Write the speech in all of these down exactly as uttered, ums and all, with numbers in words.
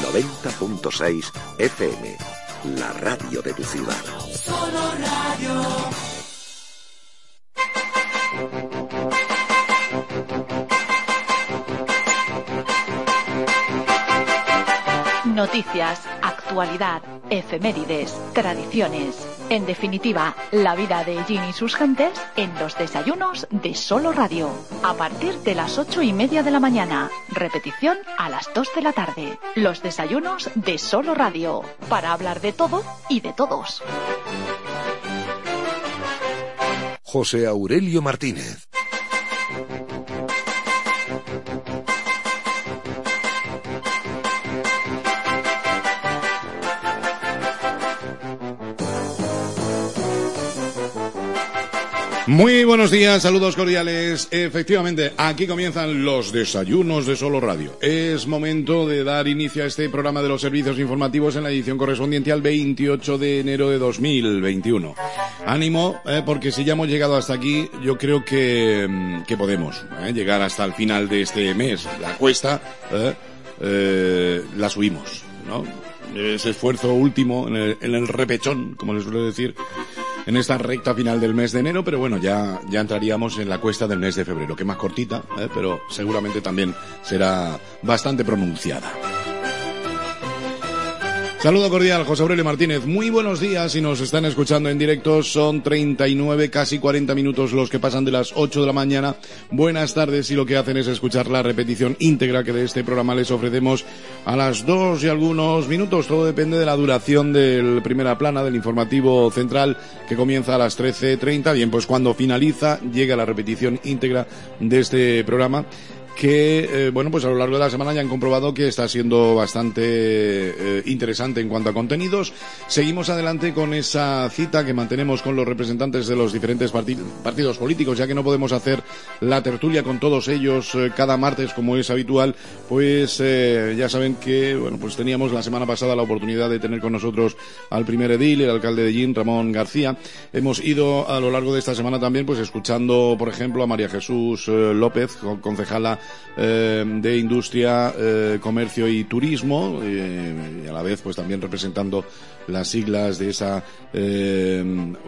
noventa punto seis F M, la radio de tu ciudad. Solo Radio. Noticias, actualidad, efemérides, tradiciones. En definitiva, la vida de Ellín y sus gentes en los desayunos de Solo Radio. A partir de las ocho y media de la mañana. Repetición a las dos de la tarde. Los desayunos de Solo Radio. Para hablar de todo y de todos. José Aurelio Martínez. Muy buenos días, saludos cordiales. Efectivamente, aquí comienzan los desayunos de Solo Radio. Es momento de dar inicio a este programa de los servicios informativos en la edición correspondiente al veintiocho de enero de dos mil veintiuno. Ánimo, eh, porque si ya hemos llegado hasta aquí, yo creo que, que podemos eh, llegar hasta el final de este mes. La cuesta eh, eh, la subimos, ¿no? Ese esfuerzo último en el, en el repechón, como les suelo decir, en esta recta final del mes de enero, pero bueno, ya, ya entraríamos en la cuesta del mes de febrero, que es más cortita, ¿eh? Pero seguramente también será bastante pronunciada. Saludo cordial, José Aurelio Martínez. Muy buenos días, si nos están escuchando en directo, son treinta y nueve, casi cuarenta minutos los que pasan de las ocho de la mañana. Buenas tardes, si lo que hacen es escuchar la repetición íntegra que de este programa les ofrecemos a las dos y algunos minutos. Todo depende de la duración del Primera Plana, del informativo central, que comienza a las trece treinta. Bien, pues cuando finaliza, llega la repetición íntegra de este programa, que, eh, bueno, pues a lo largo de la semana ya han comprobado que está siendo bastante eh, interesante en cuanto a contenidos. Seguimos adelante con esa cita que mantenemos con los representantes de los diferentes parti- partidos políticos, ya que no podemos hacer la tertulia con todos ellos eh, cada martes como es habitual, pues eh, ya saben que, bueno, pues teníamos la semana pasada la oportunidad de tener con nosotros al primer edil, el alcalde de Ellín, Ramón García. Hemos ido a lo largo de esta semana también, pues escuchando, por ejemplo, a María Jesús eh, López, concejala Eh, de Industria, eh, Comercio y Turismo, eh, y a la vez pues también representando las siglas de esa eh,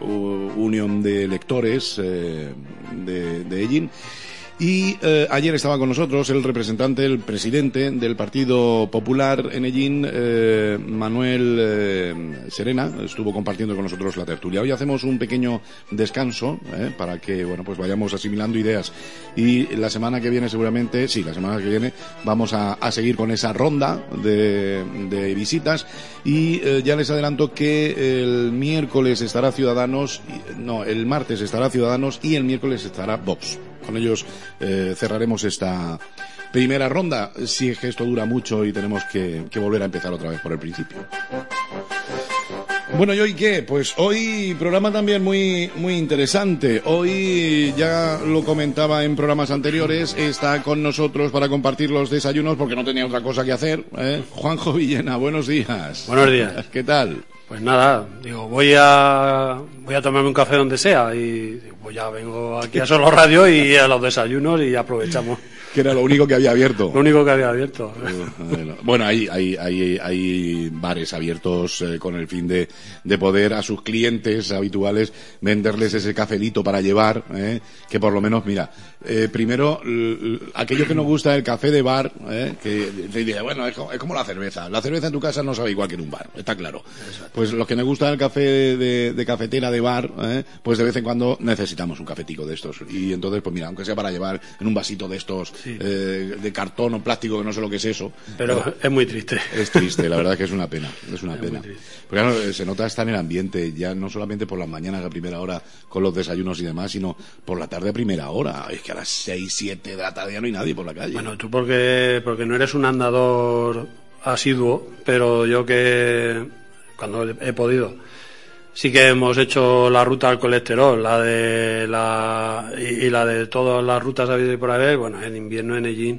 unión de electores eh, de, de Ellín. Y eh, ayer estaba con nosotros el representante, el presidente del Partido Popular en Ellín, eh, Manuel eh, Serena, estuvo compartiendo con nosotros la tertulia. Hoy hacemos un pequeño descanso eh, para que, bueno, pues vayamos asimilando ideas. Y la semana que viene seguramente, sí, la semana que viene vamos a, a seguir con esa ronda de, de visitas. Y eh, ya les adelanto que el miércoles estará Ciudadanos, no, el martes estará Ciudadanos y el miércoles estará Vox. Con ellos eh, cerraremos esta primera ronda, si es que esto dura mucho y tenemos que, que volver a empezar otra vez por el principio. Bueno, ¿y hoy qué? Pues hoy programa también muy muy interesante. Hoy, ya lo comentaba en programas anteriores, está con nosotros para compartir los desayunos porque no tenía otra cosa que hacer, ¿eh? Juanjo Villena, buenos días. Buenos días. ¿Qué tal? Pues nada, digo, voy a voy a tomarme un café donde sea y pues ya vengo aquí a Solo Radio y a los desayunos y aprovechamos. Que era lo único que había abierto. Lo único que había abierto. Bueno, hay, hay, hay, hay bares abiertos eh, con el fin de, de poder a sus clientes habituales venderles ese cafelito para llevar, eh, que por lo menos, mira, eh, primero, l- l- aquello que nos gusta el café de bar, eh, que te dice, bueno, es como, es como la cerveza. La cerveza en tu casa no sabe igual que en un bar, está claro. Pues los que nos gusta el café de, de cafetera de bar, eh, pues de vez en cuando necesitamos un cafetico de estos. Y entonces, pues mira, aunque sea para llevar en un vasito de estos, sí. eh, de cartón o plástico, que no sé lo que es eso. Pero eh, es muy triste. Es triste, la verdad que es una pena, es una es pena. Porque claro, se nota hasta en el ambiente, ya no solamente por las mañanas a primera hora con los desayunos y demás, sino por la tarde a primera hora. Es que a las seis, siete de la tarde ya no hay nadie por la calle. Bueno, tú porque, porque no eres un andador asiduo, pero yo que cuando he podido sí que hemos hecho la ruta al colesterol, la de la y, y la de todas las rutas habidas y por haber. Bueno, en invierno en Ellín,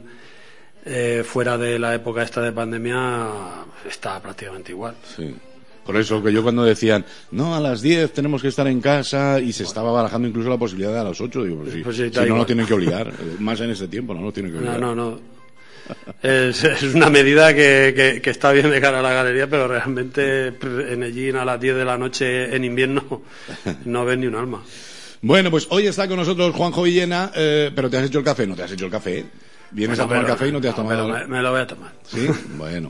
eh, fuera de la época esta de pandemia, está prácticamente igual. Sí. Por eso que yo cuando decían, no, a las diez tenemos que estar en casa, y se estaba barajando incluso la posibilidad de a las ocho, digo, pues sí, pues sí, si no, no tienen que obligar, más en este tiempo, no lo tienen que obligar. No, no, no. es, es una medida que, que, que está bien de cara a la galería, pero realmente en Ellín a las diez de la noche en invierno no ves ni un alma. Bueno, pues hoy está con nosotros Juanjo Villena, eh, pero ¿te has hecho el café? ¿No te has hecho el café? Vienes bueno, a tomar pero, café y no te has no, tomado. Me, me lo voy a tomar. Sí, bueno.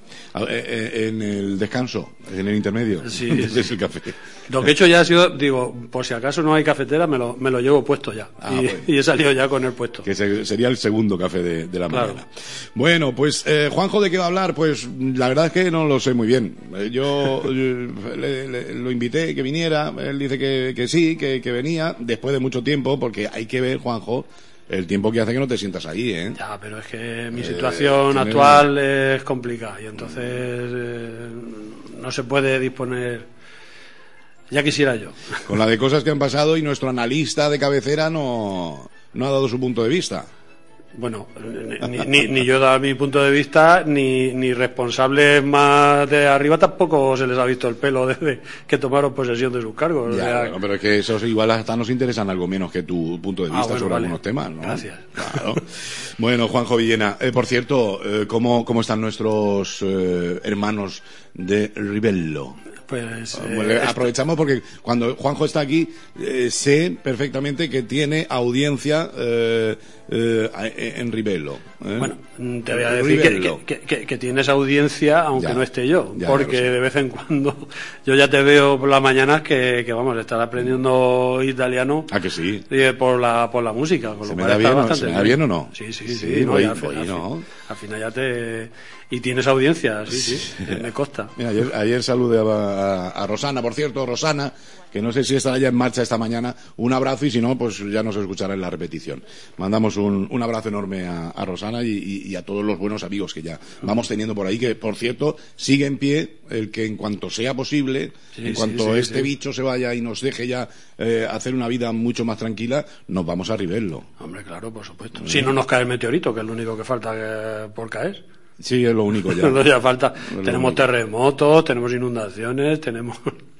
En el descanso, en el intermedio. Sí, sí. Es el café. Lo que he hecho ya ha sido, digo, por si acaso no hay cafetera, me lo, me lo llevo puesto ya. Ah, y, bueno. y he salido ya con el puesto. Que se, sería el segundo café de, de la claro. mañana. Bueno, pues eh, Juanjo, ¿de qué va a hablar? Pues la verdad es que no lo sé muy bien. Yo, yo le, le, lo invité que viniera, él dice que, que sí, que, que venía, después de mucho tiempo, porque hay que ver, Juanjo, el tiempo que hace que no te sientas ahí, ¿eh? Ya, pero es que mi situación eh, actual tiene... es complicada y entonces eh, no se puede disponer. Ya quisiera yo. Con la de cosas que han pasado y nuestro analista de cabecera no, no ha dado su punto de vista. Bueno, ni, ni, ni yo he dado mi punto de vista, ni, ni responsables más de arriba tampoco se les ha visto el pelo desde que tomaron posesión de sus cargos. Ya, o sea... bueno, pero es que esos igual hasta nos interesan algo menos que tu punto de vista ah, bueno, sobre vale. algunos temas, ¿no? Gracias. Claro. Bueno, Juanjo Villena, eh, por cierto, eh, ¿cómo, ¿cómo están nuestros eh, hermanos de Ribello? Pues eh, aprovechamos porque cuando Juanjo está aquí eh, sé perfectamente que tiene audiencia eh, eh, en Ribello. ¿eh? Bueno, te voy a decir que, que, que, que tienes audiencia aunque ya, no esté yo, ya, porque ya de vez en cuando yo ya te veo por las mañanas que, que vamos, estar aprendiendo italiano. Ah, que sí. Por la por la música. Con ¿Se, lo me da bien, bastante ¿Se me da bien o no? Sí, sí, sí. sí, sí no, voy, ya, voy, al, no. Fin, al final ya te... Y tienes audiencia, sí, sí, me consta. Mira, ayer, ayer saludé a, a, a Rosana, por cierto, Rosana, que no sé si estará ya en marcha esta mañana. Un abrazo y si no, pues ya nos escuchará en la repetición. Mandamos un, un abrazo enorme a, a Rosana y, y, y a todos los buenos amigos que ya vamos teniendo por ahí, que por cierto, sigue en pie el que en cuanto sea posible, sí, en cuanto sí, sí, este sí. bicho se vaya y nos deje ya eh, hacer una vida mucho más tranquila, nos vamos a Ribello. Hombre, claro, por supuesto. ¿Eh? Si no nos cae el meteorito, que es lo único que falta eh, por caer. Sí, es lo único ya. No ya falta. Tenemos único. terremotos, tenemos inundaciones, tenemos...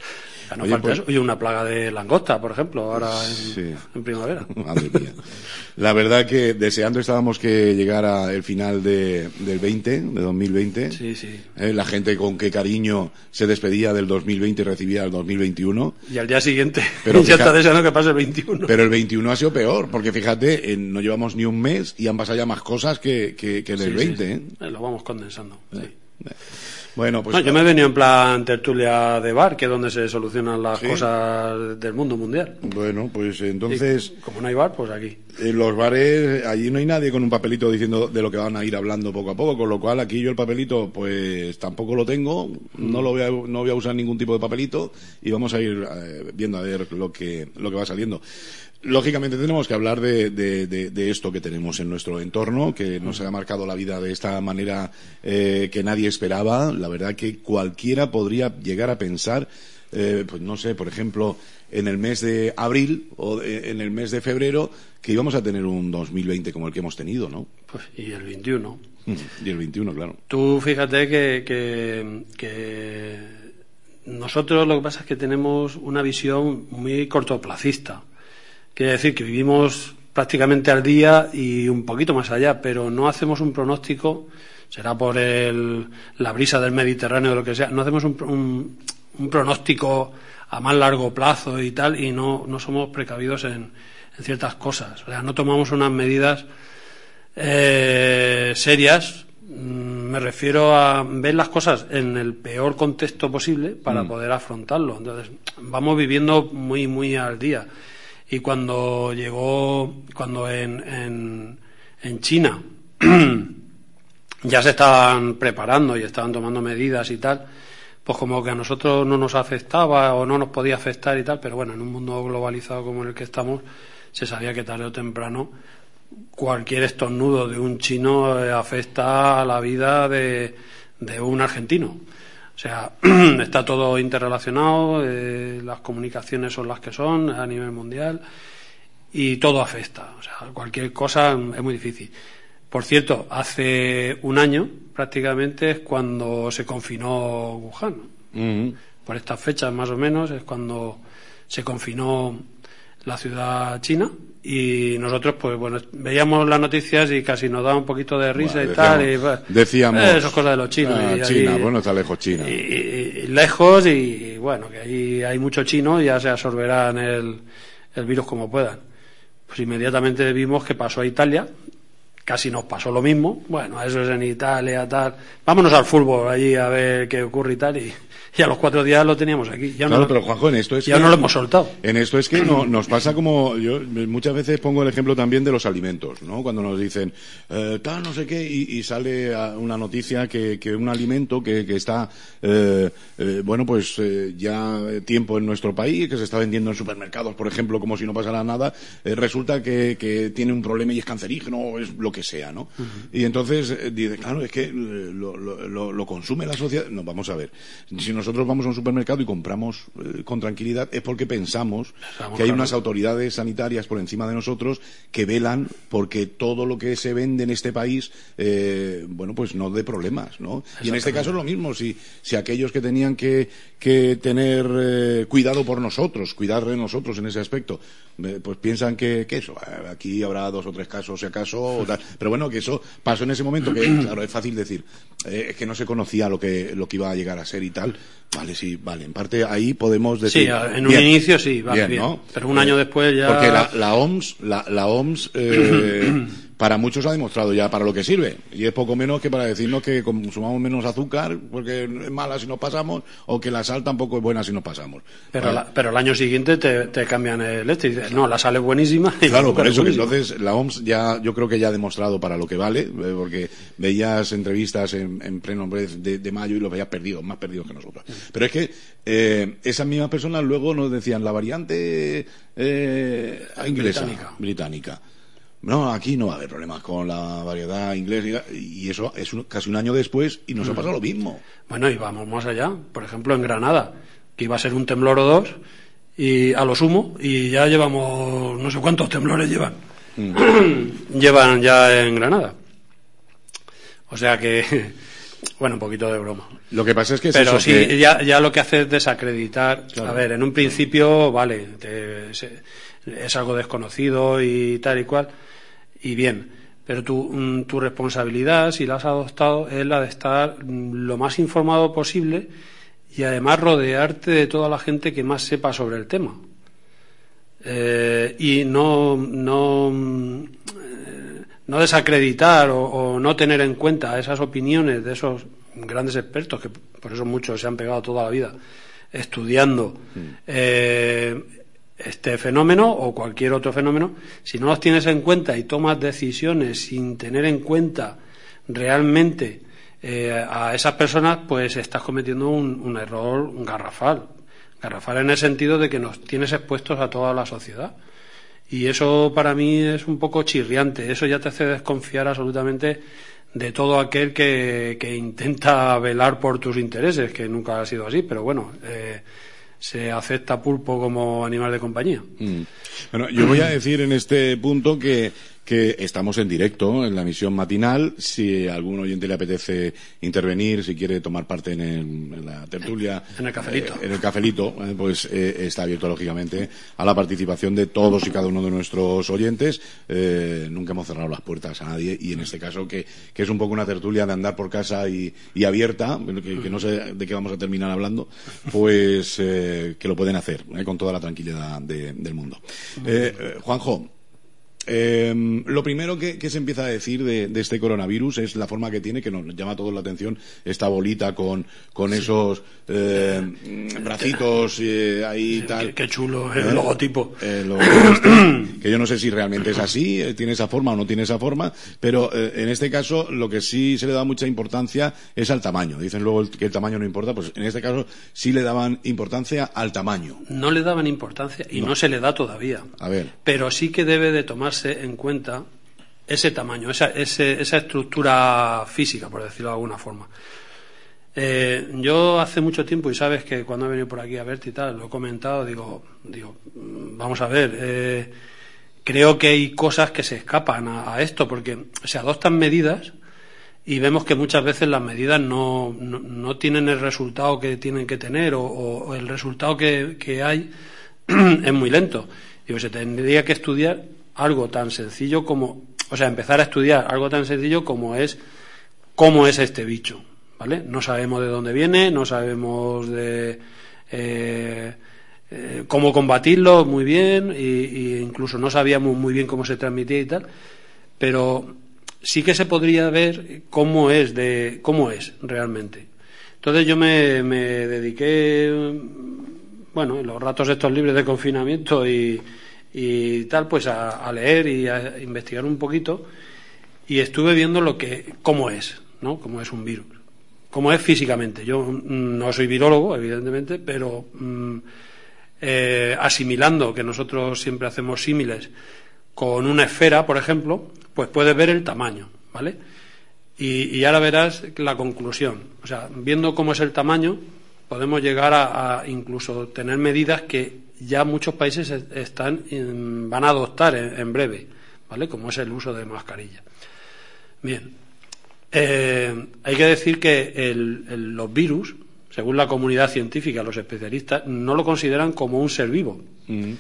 Ya no Oye, falta pues... eso. Y una plaga de langosta, por ejemplo, ahora en, sí. en primavera. Madre mía. La verdad que deseando estábamos que llegara el final de, del veinte, de dos mil veinte. Sí, sí. Eh, la gente con qué cariño se despedía del dos mil veinte y recibía el dos mil veintiuno. Y al día siguiente pero ya fíjate, está deseando que pase el veintiuno. Pero el veintiuno ha sido peor, porque fíjate, eh, no llevamos ni un mes y han pasado ya más cosas que, que, que en el sí, veinte. Sí, sí. ¿eh? Lo vamos condensando, sí. Eh. Bueno, pues no, yo me he venido en plan tertulia de bar, que es donde se solucionan las ¿sí? cosas del mundo mundial. Bueno, pues entonces... Y como no hay bar, pues aquí. En los bares, allí no hay nadie con un papelito diciendo de lo que van a ir hablando poco a poco, con lo cual aquí yo el papelito, pues tampoco lo tengo, no lo voy a, no voy a usar ningún tipo de papelito y vamos a ir eh, viendo a ver lo que, lo que va saliendo. Lógicamente tenemos que hablar de, de, de, de esto que tenemos en nuestro entorno, que nos ha marcado la vida de esta manera eh, que nadie esperaba. La verdad que cualquiera podría llegar a pensar, eh, pues no sé, por ejemplo, en el mes de abril o de, en el mes de febrero, que íbamos a tener un dos mil veinte como el que hemos tenido, ¿no? Pues y el veintiuno. Y el veintiuno, claro. Tú fíjate que, que, que nosotros lo que pasa es que tenemos una visión muy cortoplacista. Quiere decir que vivimos prácticamente al día y un poquito más allá, pero no hacemos un pronóstico, será por el, la brisa del Mediterráneo o lo que sea, no hacemos un, un, un pronóstico a más largo plazo y tal, y no, no somos precavidos en, en ciertas cosas. O sea, no tomamos unas medidas eh, serias. Me refiero a ver las cosas en el peor contexto posible para mm. poder afrontarlo. Entonces, vamos viviendo muy, muy al día. Y cuando llegó, cuando en, en, en China ya se estaban preparando y estaban tomando medidas y tal, pues como que a nosotros no nos afectaba o no nos podía afectar y tal, pero bueno, en un mundo globalizado como en el que estamos, se sabía que tarde o temprano cualquier estornudo de un chino afecta a la vida de, de un argentino. O sea, está todo interrelacionado, eh, las comunicaciones son las que son a nivel mundial y todo afecta. O sea, cualquier cosa es muy difícil. Por cierto, hace un año prácticamente es cuando se confinó Wuhan. Uh-huh. Por estas fechas más o menos es cuando se confinó la ciudad china y nosotros pues bueno veíamos las noticias y casi nos daba un poquito de risa bueno, y tal y decíamos, pues, decíamos eh, esas cosas de los chinos ah, y China, allí, bueno, está lejos China y, y, y lejos y, y bueno que ahí hay mucho chino y ya se absorberán el, el virus como puedan. Pues inmediatamente vimos que pasó a Italia, casi nos pasó lo mismo, bueno, eso es en Italia, tal, vámonos al fútbol allí a ver qué ocurre y tal, y, y a los cuatro días lo teníamos aquí. Ya claro, no, pero Juanjo, en esto es ya que, no lo hemos soltado. En esto es que no, nos pasa como, yo muchas veces pongo el ejemplo también de los alimentos, ¿no? Cuando nos dicen, eh, tal, no sé qué, y, y sale una noticia que, que un alimento que, que está, eh, eh, bueno, pues eh, ya tiempo en nuestro país, que se está vendiendo en supermercados, por ejemplo, como si no pasara nada, eh, resulta que, que tiene un problema y es cancerígeno, o es lo que sea, ¿no? Uh-huh. Y entonces eh, dice, claro, es que lo, lo, lo, lo consume la sociedad. No, vamos a ver. Si nosotros vamos a un supermercado y compramos eh, con tranquilidad es porque pensamos Estamos que hay claro. unas autoridades sanitarias por encima de nosotros que velan porque todo lo que se vende en este país, eh, bueno, pues no dé problemas, ¿no? Y en este caso es lo mismo. Si, si aquellos que tenían que, que tener eh, cuidado por nosotros, cuidar de nosotros en ese aspecto, eh, pues piensan que, que eso, aquí habrá dos o tres casos si acaso, o tal. Pero bueno, que eso pasó en ese momento, que claro, es fácil decir, eh, es que no se conocía lo que, lo que iba a llegar a ser y tal. Vale, sí, vale, en parte ahí podemos decir... Sí, en un bien, inicio sí, vale, bien, bien. ¿No? Pero un año eh, después ya... Porque la, la O M S, la, la O M S eh, para muchos ha demostrado ya para lo que sirve, y es poco menos que para decirnos que consumamos menos azúcar, porque es mala si nos pasamos, o que la sal tampoco es buena si nos pasamos. Pero, vale. la, pero el año siguiente te, te cambian el este y dices, no, la sal es buenísima. Y claro, por eso que entonces la O M S ya, yo creo que ya ha demostrado para lo que vale, eh, porque veías entrevistas en, en pleno mes de, de mayo y los veías perdidos, más perdidos que nosotros. Pero es que eh, esas mismas personas luego nos decían la variante eh, inglesa, británica. británica. No, aquí no va a haber problemas con la variedad inglesa, y eso es un, casi un año después y nos mm. ha pasado lo mismo. Bueno, y vamos más allá. Por ejemplo, en Granada, que iba a ser un temblor o dos, y a lo sumo, y ya llevamos, no sé cuántos temblores llevan. Mm. llevan ya en Granada. O sea que, bueno, un poquito de broma. Lo que pasa es que es Pero eso sí, que... ya, ya lo que hace es desacreditar. Claro. A ver, en un principio, vale, te, se, es algo desconocido y tal y cual, y bien, pero tu, tu responsabilidad, si la has adoptado, es la de estar lo más informado posible y además rodearte de toda la gente que más sepa sobre el tema. Eh, y no, no, eh, no desacreditar o, o no tener en cuenta esas opiniones de esos grandes expertos, que por eso muchos se han pegado toda la vida estudiando eh, este fenómeno o cualquier otro fenómeno. Si no los tienes en cuenta y tomas decisiones sin tener en cuenta realmente eh, a esas personas, pues estás cometiendo un, un error garrafal. Garrafal en el sentido de que nos tienes expuestos a toda la sociedad. Y eso para mí es un poco chirriante. Eso ya te hace desconfiar absolutamente de todo aquel que, que intenta velar por tus intereses, que nunca ha sido así, pero bueno, eh, se acepta pulpo como animal de compañía. Mm. Bueno, yo voy a decir en este punto que que estamos en directo en la emisión matinal. Si a algún oyente le apetece intervenir, si quiere tomar parte en, el, en la tertulia, en el cafelito, eh, en el cafelito, eh, pues eh, está abierto lógicamente a la participación de todos y cada uno de nuestros oyentes. Eh, nunca hemos cerrado las puertas a nadie, y en este caso que, que es un poco una tertulia de andar por casa y, y abierta, que, que no sé de qué vamos a terminar hablando, pues eh, que lo pueden hacer eh, con toda la tranquilidad de, del mundo. Eh, eh, Juanjo, Eh, lo primero que, que se empieza a decir de, de este coronavirus es la forma que tiene, que nos llama a todos la atención, esta bolita con, con sí. esos eh, bracitos eh, ahí sí, tal. Qué, qué chulo el eh, logotipo. Eh, lo, este, que yo no sé si realmente es así, eh, tiene esa forma o no tiene esa forma, pero eh, en este caso lo que sí se le da mucha importancia es al tamaño. Dicen luego el, que el tamaño no importa, pues en este caso sí le daban importancia al tamaño. No le daban importancia y no, no se le da todavía. A ver. Pero sí que debe de tomar en cuenta ese tamaño, esa, ese, esa estructura física, por decirlo de alguna forma. Eh, yo hace mucho tiempo, y sabes que cuando he venido por aquí a verte y tal, lo he comentado, digo, digo vamos a ver, eh, creo que hay cosas que se escapan a, a esto, porque se adoptan medidas y vemos que muchas veces las medidas no, no, no tienen el resultado que tienen que tener, o, o, o el resultado que, que hay es muy lento. Digo, se tendría que estudiar algo tan sencillo como, o sea, empezar a estudiar algo tan sencillo como es cómo es este bicho, ¿vale? No sabemos de dónde viene, no sabemos de eh, eh, cómo combatirlo muy bien, y, y incluso no sabíamos muy bien cómo se transmitía y tal, pero sí que se podría ver cómo es de cómo es realmente. Entonces yo me, me dediqué, bueno, en los ratos estos libres de confinamiento y, y tal, pues a, a leer y a investigar un poquito, y estuve viendo lo que cómo es, ¿no? Cómo es un virus, cómo es físicamente. Yo no soy virólogo, evidentemente, pero mm, eh, asimilando que nosotros siempre hacemos símiles con una esfera, por ejemplo, pues puedes ver el tamaño, ¿vale? Y, y ahora verás la conclusión. O sea, viendo cómo es el tamaño, podemos llegar a, a incluso tener medidas que ya muchos países están van a adoptar en, en breve, ¿vale? Como es el uso de mascarilla. Bien, eh, hay que decir que el, el, los virus, según la comunidad científica, los especialistas, no lo consideran como un ser vivo. Mm.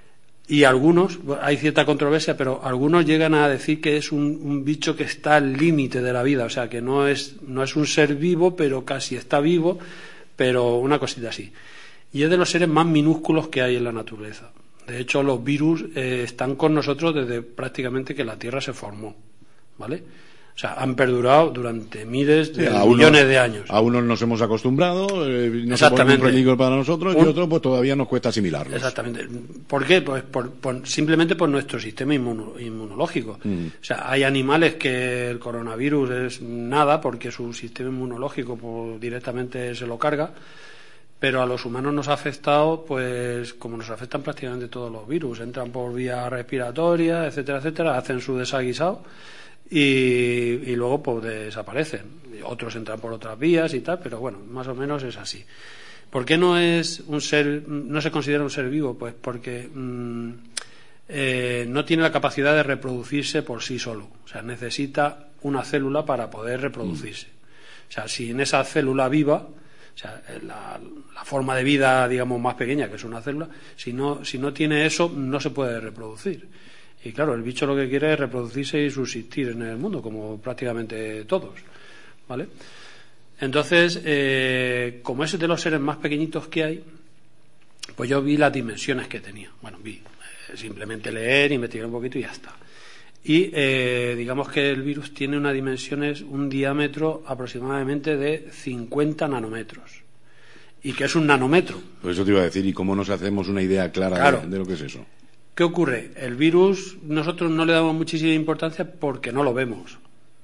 Y algunos, hay cierta controversia, pero algunos llegan a decir que es un, un bicho que está al límite de la vida, o sea, que no es, no es un ser vivo, pero casi está vivo, pero una cosita así. Y es de los seres más minúsculos que hay en la naturaleza. De hecho, los virus eh, están con nosotros desde prácticamente que la Tierra se formó, ¿vale? O sea, han perdurado durante miles de sí, millones unos, de años. A unos nos hemos acostumbrado, eh, no se pone un peligro para nosotros, un, y otros pues todavía nos cuesta asimilarlos. Exactamente. ¿Por qué? Pues por, por, simplemente por nuestro sistema inmuno, inmunológico. Mm. O sea, hay animales que el coronavirus es nada porque su sistema inmunológico pues, directamente se lo carga, pero a los humanos nos ha afectado, pues como nos afectan prácticamente todos los virus. Entran por vía respiratoria, etcétera, etcétera, hacen su desaguisado. Y, y luego pues desaparecen. Otros entran por otras vías y tal, pero bueno, más o menos es así. ¿Por qué no es un ser, no se considera un ser vivo? Pues porque mmm, eh, no tiene la capacidad de reproducirse por sí solo. O sea, necesita una célula para poder reproducirse. O sea, si en esa célula viva, o sea, la, la forma de vida, digamos, más pequeña, que es una célula, si no, si no tiene eso, no se puede reproducir. Y claro, el bicho lo que quiere es reproducirse y subsistir en el mundo, como prácticamente todos, ¿vale? Entonces, eh, como es de los seres más pequeñitos que hay, pues yo vi las dimensiones que tenía. Bueno, vi, eh, simplemente leer, investigar un poquito y ya está. Y eh, digamos que el virus tiene unas dimensiones, un diámetro aproximadamente de cincuenta nanómetros. ¿Y qué es un nanómetro? Pues eso te iba a decir, ¿y cómo nos hacemos una idea clara claro. de, de lo que es eso? ¿Qué ocurre? El virus nosotros no le damos muchísima importancia porque no lo vemos.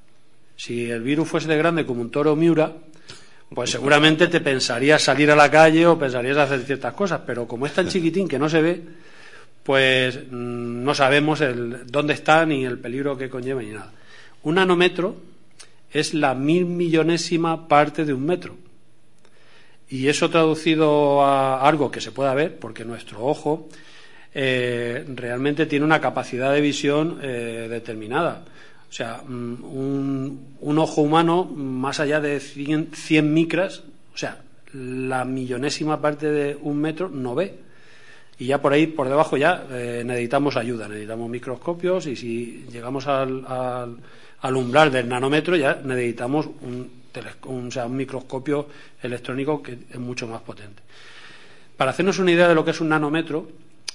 Si el virus fuese de grande como un toro Miura, pues seguramente te pensarías salir a la calle o pensarías hacer ciertas cosas, pero como es tan chiquitín que no se ve, pues mmm, no sabemos el, dónde está ni el peligro que conlleva ni nada. Un nanómetro es la mil millonésima parte de un metro. Y eso traducido a algo que se pueda ver, porque nuestro ojo Eh, realmente tiene una capacidad de visión eh, determinada. O sea, un, un ojo humano más allá de cien, cien micras, o sea, la millonésima parte de un metro no ve. Y ya por ahí, por debajo ya eh, necesitamos ayuda, necesitamos microscopios, y si llegamos al, al, al umbral del nanómetro ya necesitamos un, un, o sea, un microscopio electrónico que es mucho más potente. Para hacernos una idea de lo que es un nanómetro,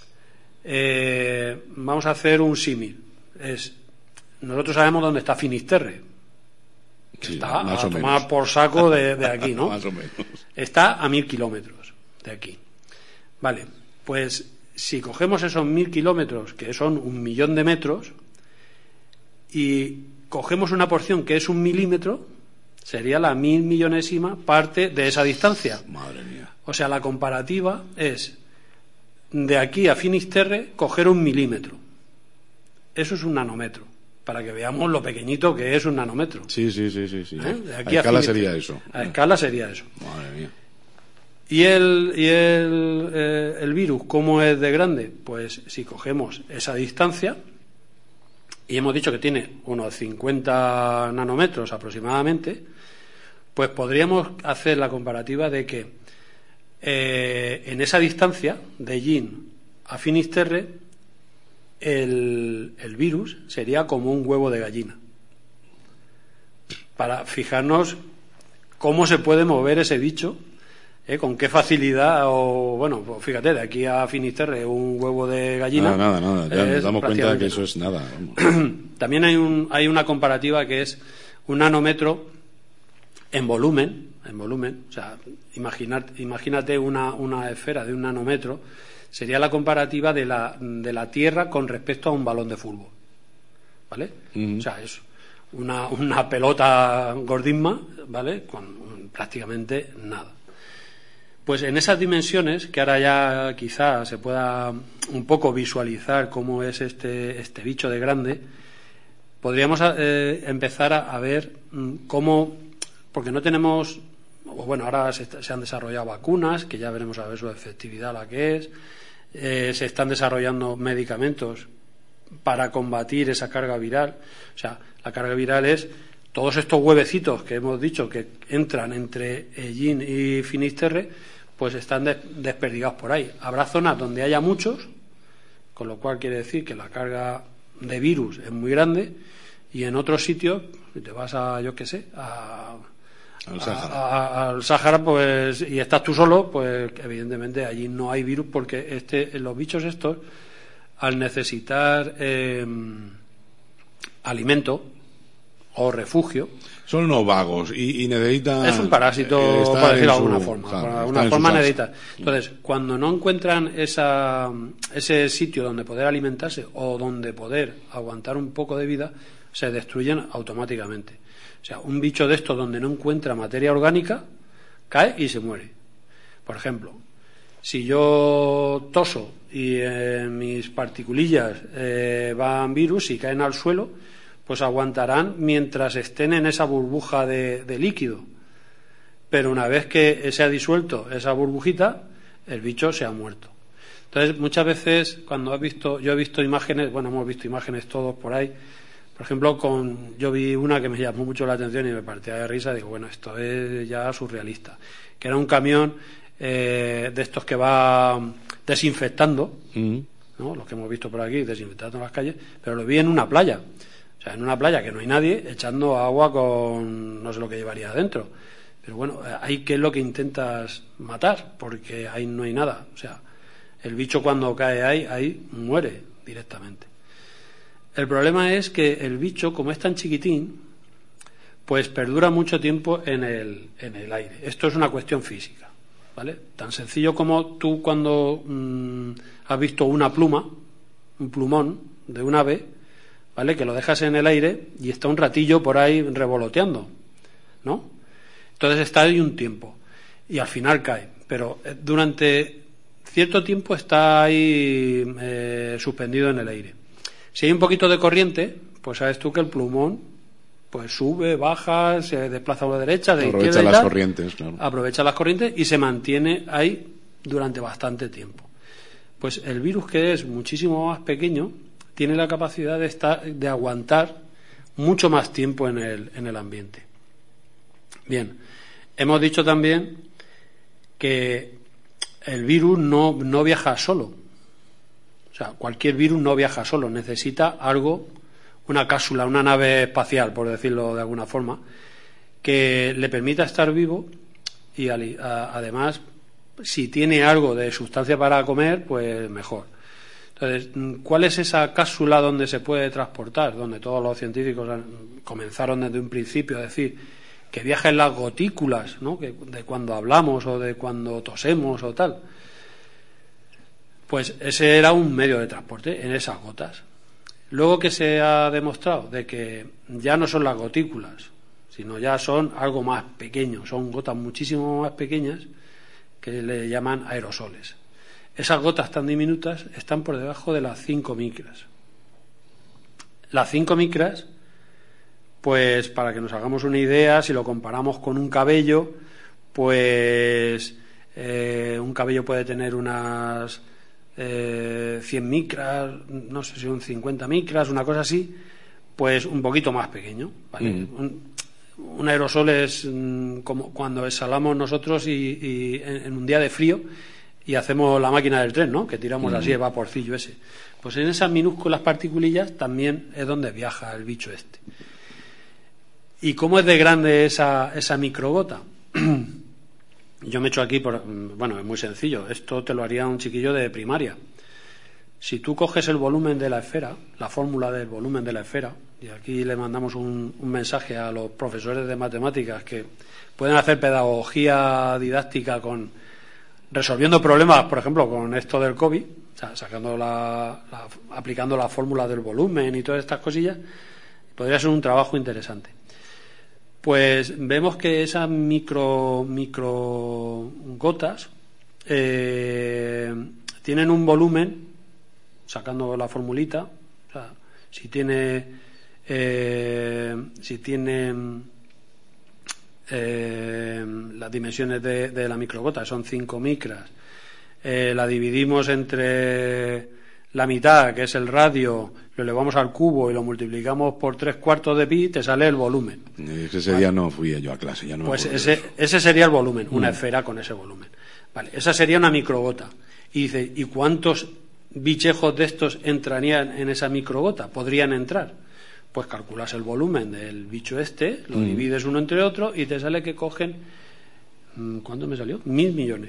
Eh, vamos a hacer un símil. Es, nosotros sabemos dónde está Finisterre. Que sí, está a tomar por saco de, de aquí, ¿no? Más o menos. Está a mil kilómetros de aquí. Vale, pues si cogemos esos mil kilómetros, que son un millón de metros, y cogemos una porción que es un milímetro, sería la mil millonésima parte de esa distancia. Madre mía. O sea, la comparativa es de aquí a Finisterre coger un milímetro. Eso es un nanómetro, para que veamos lo pequeñito que es un nanómetro. Sí, sí, sí, sí, sí. ¿Eh? De aquí a escala a sería eso. A escala sería eso. Madre mía. ¿Y el, y el, eh, el virus cómo es de grande? Pues si cogemos esa distancia, y hemos dicho que tiene unos cincuenta nanómetros aproximadamente, pues podríamos hacer la comparativa de que Eh, en esa distancia de Yin a Finisterre el, el virus sería como un huevo de gallina. Para fijarnos cómo se puede mover ese bicho, ¿eh? Con qué facilidad, o bueno, pues fíjate, de aquí a Finisterre un huevo de gallina. Nada, nada, nada. Ya nos damos cuenta de que eso es nada. También hay un, hay una comparativa que es un nanómetro en volumen, en volumen, o sea, imaginar, imagínate una, una esfera de un nanómetro, sería la comparativa de la, de la Tierra con respecto a un balón de fútbol, ¿vale? Uh-huh. O sea, es una, una pelota gordisma, ¿vale? Con prácticamente nada. Pues en esas dimensiones, que ahora ya quizá se pueda un poco visualizar cómo es este, este bicho de grande, podríamos eh, empezar a, a ver cómo, porque no tenemos, bueno, ahora se, se han desarrollado vacunas, que ya veremos a ver su efectividad, la que es, eh, se están desarrollando medicamentos para combatir esa carga viral. O sea, la carga viral es todos estos huevecitos que hemos dicho que entran entre Ellín y Finisterre, pues están des- desperdigados por ahí. Habrá zonas donde haya muchos, con lo cual quiere decir que la carga de virus es muy grande, y en otros sitios, si te vas a, yo qué sé, a, al Sáhara, a, a, al Sáhara, pues, y estás tú solo, pues evidentemente allí no hay virus, porque este, los bichos estos, al necesitar eh, alimento o refugio, son unos vagos y, y necesitan. Es un parásito, eh, por decirlo de alguna su, forma. Claro, por alguna está forma en su necesita. Entonces, cuando no encuentran esa, ese sitio donde poder alimentarse o donde poder aguantar un poco de vida, se destruyen automáticamente. O sea, un bicho de estos donde no encuentra materia orgánica cae y se muere. Por ejemplo, si yo toso y eh, mis particulillas eh, van virus y caen al suelo, pues aguantarán mientras estén en esa burbuja de, de líquido. Pero una vez que se ha disuelto esa burbujita, el bicho se ha muerto. Entonces, muchas veces, cuando has visto, yo he visto imágenes, bueno, hemos visto imágenes todos por ahí, por ejemplo, con, yo vi una que me llamó mucho la atención y me partía de risa, digo, bueno, esto es ya surrealista, que era un camión eh, de estos que va desinfectando, mm. ¿no? Los que hemos visto por aquí, desinfectando las calles, pero lo vi en una playa. O sea, en una playa que no hay nadie, echando agua con no sé lo que llevaría adentro. Pero bueno, ahí qué es lo que intentas matar, porque ahí no hay nada. O sea, el bicho cuando cae ahí, ahí muere directamente. El problema es que el bicho, como es tan chiquitín, pues perdura mucho tiempo en el, en el aire. Esto es una cuestión física, ¿vale? Tan sencillo como tú cuando mmm, has visto una pluma, un plumón de un ave, ¿vale? Que lo dejas en el aire y está un ratillo por ahí revoloteando, ¿no? Entonces está ahí un tiempo y al final cae, pero durante cierto tiempo está ahí eh, suspendido en el aire. Si hay un poquito de corriente, pues sabes tú que el plumón pues sube, baja, se desplaza a la derecha, de aprovecha izquierda y las tal, corrientes, claro. Aprovecha las corrientes y se mantiene ahí durante bastante tiempo. Pues el virus, que es muchísimo más pequeño, tiene la capacidad de estar, de aguantar mucho más tiempo en el, en el ambiente. Bien, hemos dicho también que el virus no, no viaja solo. O sea, cualquier virus no viaja solo, necesita algo, una cápsula, una nave espacial, por decirlo de alguna forma, que le permita estar vivo y a, a, además, si tiene algo de sustancia para comer, pues mejor. Entonces, ¿cuál es esa cápsula donde se puede transportar? Donde todos los científicos comenzaron desde un principio a decir que viaja en las gotículas, ¿no? Que de cuando hablamos o de cuando tosemos o tal. Pues ese era un medio de transporte, en esas gotas. Luego que se ha demostrado de que ya no son las gotículas, sino ya son algo más pequeño, son gotas muchísimo más pequeñas que le llaman aerosoles. Esas gotas tan diminutas están por debajo de las cinco micras. Las cinco micras, pues para que nos hagamos una idea, si lo comparamos con un cabello, pues eh, un cabello puede tener unas eh, cien micras, no sé si son cincuenta micras, una cosa así, pues un poquito más pequeño, ¿vale? Mm. Un, un aerosol es mm, como cuando exhalamos nosotros y, y en, en un día de frío, y hacemos la máquina del tren, ¿no? Que tiramos mm. así el vaporcillo ese. Pues en esas minúsculas partículillas también es donde viaja el bicho este. ¿Y cómo es de grande esa, esa microgota? Yo me echo aquí, por, bueno, es muy sencillo. Esto te lo haría un chiquillo de primaria. Si tú coges el volumen de la esfera, la fórmula del volumen de la esfera, y aquí le mandamos un, un mensaje a los profesores de matemáticas que pueden hacer pedagogía didáctica con resolviendo problemas, por ejemplo, con esto del COVID, o sea, sacando la, la, aplicando la fórmula del volumen y todas estas cosillas, podría ser un trabajo interesante. Pues vemos que esas micro, micro gotas eh, tienen un volumen, sacando la formulita, o sea, si tiene, eh, si tiene eh, las dimensiones de, de la microgota son cinco micras, eh, la dividimos entre la mitad, que es el radio, lo elevamos al cubo y lo multiplicamos por tres cuartos de pi, te sale el volumen. Ese día ¿vale? No fui yo a clase, ya no. Pues ese, ese sería el volumen, una mm. esfera con ese volumen. Vale, esa sería una microgota. Y dice, ¿y cuántos bichejos de estos entrarían en esa microgota? ¿Podrían entrar? Pues calculas el volumen del bicho este, lo mm. divides uno entre otro y te sale que cogen, ¿cuánto me salió? Mil millones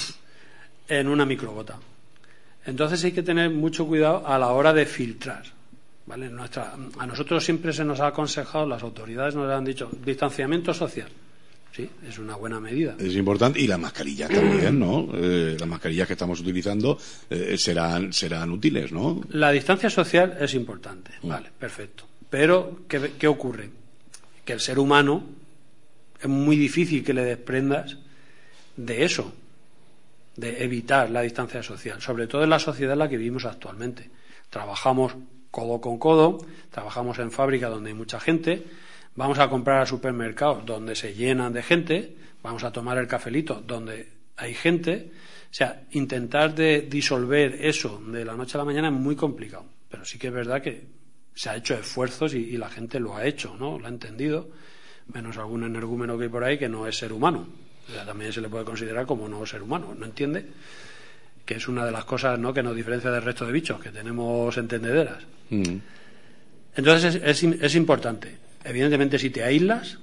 en una microgota. Entonces hay que tener mucho cuidado a la hora de filtrar, ¿vale? Nuestra, a nosotros siempre se nos ha aconsejado, las autoridades nos han dicho, distanciamiento social. Sí, es una buena medida. Es importante, y las mascarillas también, ¿no? Eh, las mascarillas que estamos utilizando eh, serán serán útiles, ¿no? La distancia social es importante, mm. vale, perfecto. Pero, ¿qué, ¿qué ocurre? Que el ser humano es muy difícil que le desprendas de eso, de evitar la distancia social, sobre todo en la sociedad en la que vivimos actualmente. Trabajamos codo con codo, trabajamos en fábrica donde hay mucha gente, vamos a comprar a supermercados donde se llenan de gente, vamos a tomar el cafelito donde hay gente. O sea, intentar de disolver eso de la noche a la mañana es muy complicado, pero sí que es verdad que se ha hecho esfuerzos y, y la gente lo ha hecho, ¿no? Lo ha entendido, menos algún energúmeno que hay por ahí que no es ser humano. O sea, también se le puede considerar como no ser humano, no entiende, que es una de las cosas, ¿no?, que nos diferencia del resto de bichos, que tenemos entendederas. Mm. Entonces es, es, es importante. Evidentemente, si te aíslas,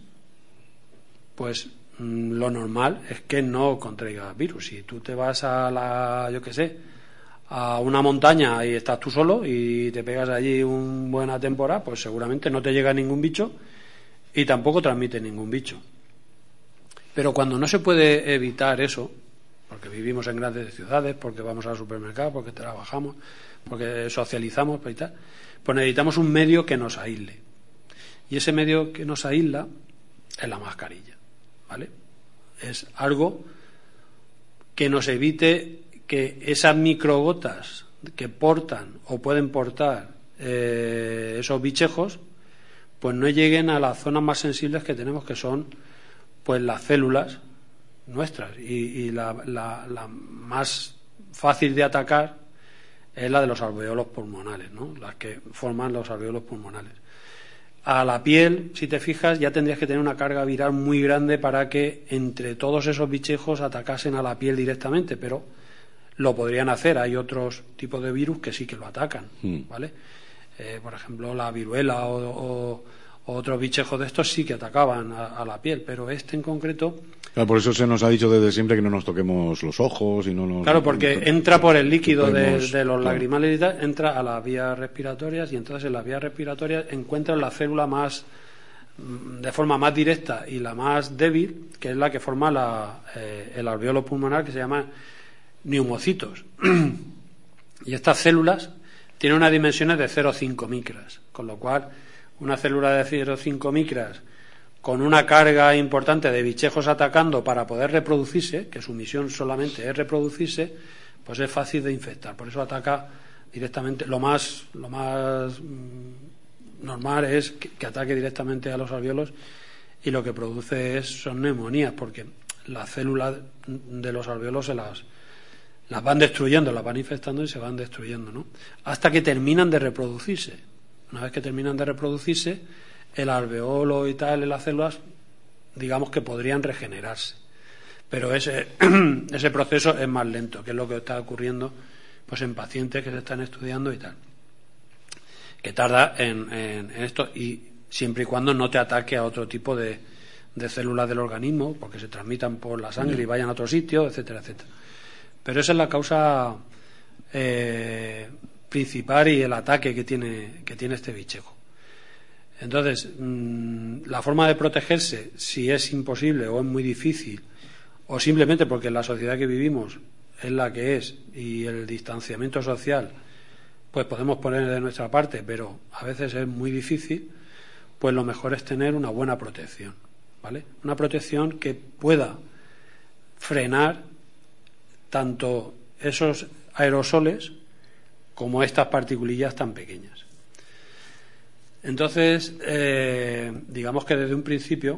pues mmm, lo normal es que no contraigas virus. Si tú te vas a la, yo qué sé, a una montaña y estás tú solo y te pegas allí una buena temporada, pues seguramente no te llega ningún bicho y tampoco transmite ningún bicho. Pero cuando no se puede evitar eso, porque vivimos en grandes ciudades, porque vamos al supermercado, porque trabajamos, porque socializamos y tal, pues necesitamos un medio que nos aísle. Y ese medio que nos aísla es la mascarilla, ¿vale? Es algo que nos evite que esas microgotas que portan o pueden portar eh, esos bichejos, pues no lleguen a las zonas más sensibles que tenemos, que son pues las células nuestras, y, y la, la, la más fácil de atacar es la de los alveolos pulmonales, ¿no?, las que forman los alveolos pulmonales. A la piel, si te fijas, ya tendrías que tener una carga viral muy grande para que entre todos esos bichejos atacasen a la piel directamente, pero lo podrían hacer. Hay otros tipos de virus que sí que lo atacan, ¿vale? Eh, por ejemplo, la viruela o, o otros bichejos de estos sí que atacaban a, a la piel, pero este en concreto... Claro, por eso se nos ha dicho desde siempre que no nos toquemos los ojos y no nos... Claro, porque no, entra por el líquido de, de los lagrimales y tal, entra a las vías respiratorias, y entonces en las vías respiratorias encuentran la célula más, de forma más directa y la más débil, que es la que forma la, eh, el alveolo pulmonar, que se llama neumocitos. Y estas células tienen unas dimensiones de cero coma cinco micras, con lo cual una célula de cero coma cinco micras con una carga importante de bichejos atacando para poder reproducirse, que su misión solamente es reproducirse, pues es fácil de infectar. Por eso ataca directamente. Lo más, lo más mmm, normal es que, que ataque directamente a los alveolos, y lo que produce es, son neumonías, porque las células de los alveolos se las, las van destruyendo, las van infectando y se van destruyendo, ¿no?, hasta que terminan de reproducirse. Una vez que terminan de reproducirse, el alveolo y tal en las células, digamos que podrían regenerarse. pero ese, ese proceso es más lento, que es lo que está ocurriendo pues en pacientes que se están estudiando y tal, que tarda en, en, en esto, y siempre y cuando no te ataque a otro tipo de, de células del organismo, porque se transmitan por la sangre y vayan a otro sitio, etcétera, etcétera. Pero esa es la causa eh, principal y el ataque que tiene, que tiene este bichejo. Entonces, mmm, la forma de protegerse, si es imposible o es muy difícil, o simplemente porque la sociedad que vivimos es la que es y el distanciamiento social, pues podemos poner de nuestra parte, pero a veces es muy difícil, pues lo mejor es tener una buena protección, ¿vale? Una protección que pueda frenar tanto esos aerosoles como estas partículas tan pequeñas. Entonces, eh, digamos que desde un principio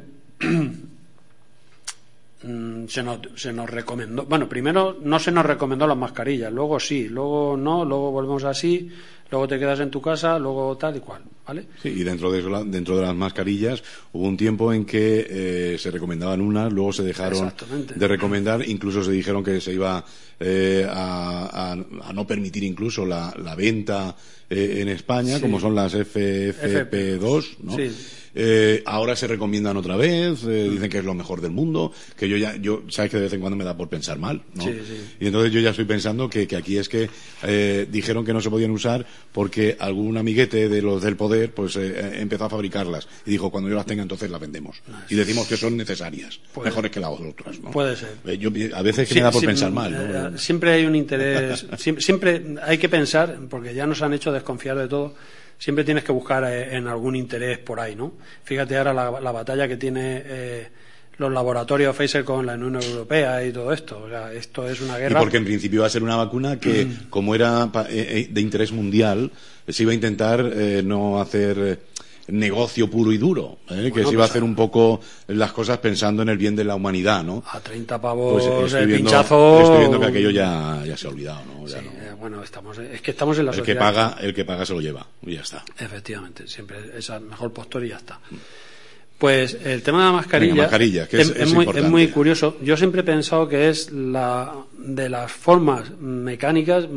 se nos, se nos recomendó, bueno, primero no se nos recomendó las mascarillas, luego sí, luego no, luego volvemos así, luego te quedas en tu casa, luego tal y cual, ¿vale? Sí, y dentro de eso, dentro de las mascarillas hubo un tiempo en que eh, se recomendaban unas, luego se dejaron de recomendar, incluso se dijeron que se iba eh, a, a, a no permitir incluso la, la venta eh, en España, sí, como son las F F P dos, ¿no? Sí. Eh, ahora se recomiendan otra vez, eh, dicen que es lo mejor del mundo, que yo ya, yo, sabes que de vez en cuando me da por pensar mal, ¿no? Sí, sí. Y entonces yo ya estoy pensando que, que aquí es que eh, dijeron que no se podían usar porque algún amiguete de los del poder pues eh, empezó a fabricarlas y dijo, cuando yo las tenga entonces las vendemos. Y decimos que son necesarias, puede, mejores que las otras, ¿no? Puede ser. Eh, yo, a veces que sí, me da por sí, pensar mal, ¿no? Eh, siempre hay un interés, siempre, siempre hay que pensar, porque ya nos han hecho desconfiar de todo. Siempre tienes que buscar eh, en algún interés por ahí, ¿no? Fíjate ahora la, la batalla que tiene eh, los laboratorios Pfizer con la Unión Europea y todo esto. O sea, esto es una guerra. Y porque en principio iba a ser una vacuna que, mm. como era eh, de interés mundial, se iba a intentar eh, no hacer eh, negocio puro y duro, ¿eh? Bueno, que se iba pues a hacer un poco las cosas pensando en el bien de la humanidad, ¿no? A treinta pavos pues el viendo, pinchazo. Estoy viendo que aquello ya, ya se ha olvidado, ¿no? Ya sí, no. Eh, bueno, estamos, es que estamos en la el sociedad. Que paga, el que paga se lo lleva y ya está. Efectivamente, siempre es el mejor postor y ya está. Pues el tema de la mascarilla, Venga, mascarilla que es, es, es, es, muy, importante. es muy curioso. Yo siempre he pensado que es la de las formas mecánicas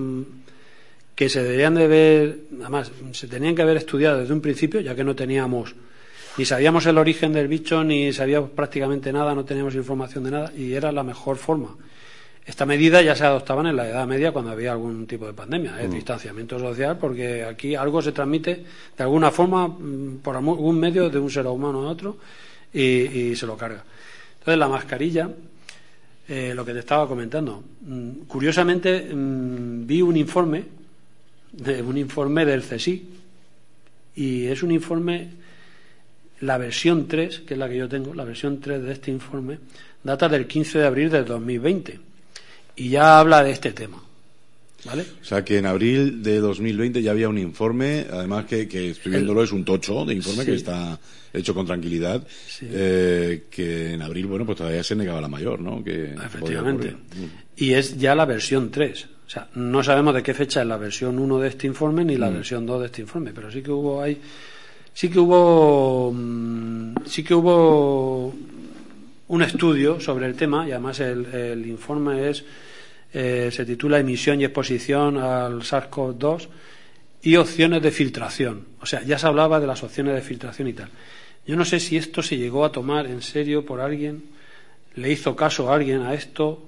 que se deberían de ver, además, se tenían que haber estudiado desde un principio, ya que no teníamos, ni sabíamos el origen del bicho, ni sabíamos prácticamente nada, no teníamos información de nada, y era la mejor forma. Esta medida ya se adoptaban en la Edad Media cuando había algún tipo de pandemia, es mm. distanciamiento social, porque aquí algo se transmite de alguna forma por algún medio de un ser humano a otro y, y se lo carga. Entonces la mascarilla, eh, lo que te estaba comentando, mm, curiosamente mm, vi un informe, de, un informe del C S I, y es un informe, la versión tres, que es la que yo tengo, la versión tres de este informe, data del quince de abril del dos mil veinte. Y ya habla de este tema, ¿vale? O sea, que en abril de dos mil veinte ya había un informe, además que, que estoy viéndolo, es un tocho de informe, sí, que está hecho con tranquilidad, sí, eh, que en abril, bueno, pues todavía se negaba la mayor, ¿no? Que efectivamente. Y es ya la versión tres. O sea, no sabemos de qué fecha es la versión uno de este informe ni la mm. versión dos de este informe, pero sí que hubo ahí, sí que hubo, sí que hubo un estudio sobre el tema, y además el, el informe es Eh, se titula Emisión y exposición al SARS-CoV dos y opciones de filtración. O sea, ya se hablaba de las opciones de filtración y tal. Yo no sé si esto se llegó a tomar en serio por alguien, le hizo caso a alguien a esto,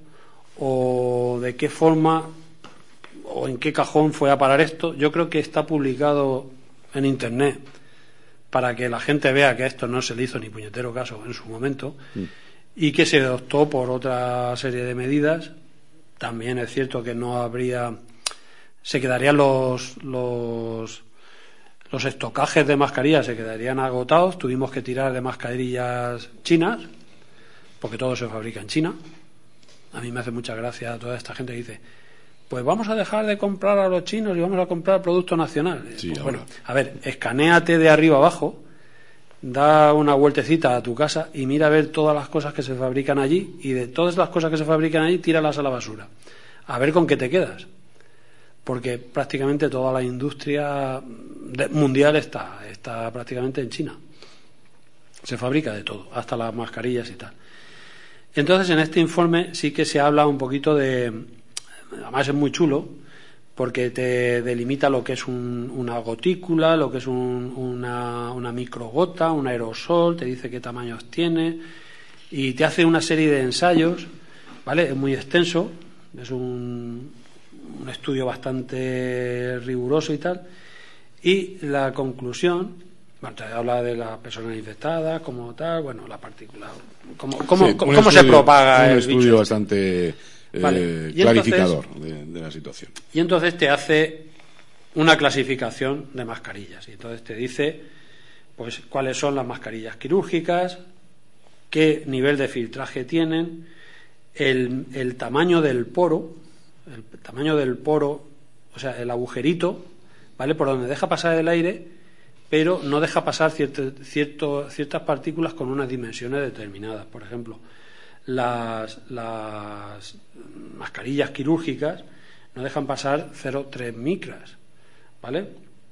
o de qué forma o en qué cajón fue a parar esto. Yo creo que está publicado en Internet para que la gente vea que esto no se le hizo ni puñetero caso en su momento, mm. y que se adoptó por otra serie de medidas. También es cierto que no habría, se quedarían los los los estocajes de mascarillas, se quedarían agotados, tuvimos que tirar de mascarillas chinas, porque todo se fabrica en China. A mí me hace mucha gracia toda esta gente que dice, pues vamos a dejar de comprar a los chinos y vamos a comprar producto nacional. Sí, pues bueno, a ver, escanéate de arriba abajo, da una vueltecita a tu casa y mira a ver todas las cosas que se fabrican allí, y de todas las cosas que se fabrican allí, tíralas a la basura. A ver con qué te quedas. Porque prácticamente toda la industria mundial está, está prácticamente en China. Se fabrica de todo, hasta las mascarillas y tal. Entonces, en este informe sí que se habla un poquito de... Además es muy chulo, porque te delimita lo que es un, una gotícula, lo que es un, una, una microgota, un aerosol, te dice qué tamaños tiene, y te hace una serie de ensayos, ¿vale? Es muy extenso, es un, un estudio bastante riguroso y tal, y la conclusión, bueno, te habla de las personas infectadas, como tal, bueno, la partícula, cómo, cómo, sí, cómo estudio, se propaga un el estudio bicho. bastante eh, Vale. clarificador entonces, de, de la situación. Y entonces te hace una clasificación de mascarillas, y entonces te dice pues cuáles son las mascarillas quirúrgicas, qué nivel de filtraje tienen, el, el tamaño del poro, el tamaño del poro, o sea, el agujerito, ¿vale? Por donde deja pasar el aire, pero no deja pasar cierto, cierto, ciertas partículas con unas dimensiones determinadas. Por ejemplo, las, las mascarillas quirúrgicas no dejan pasar cero coma tres micras, ¿vale?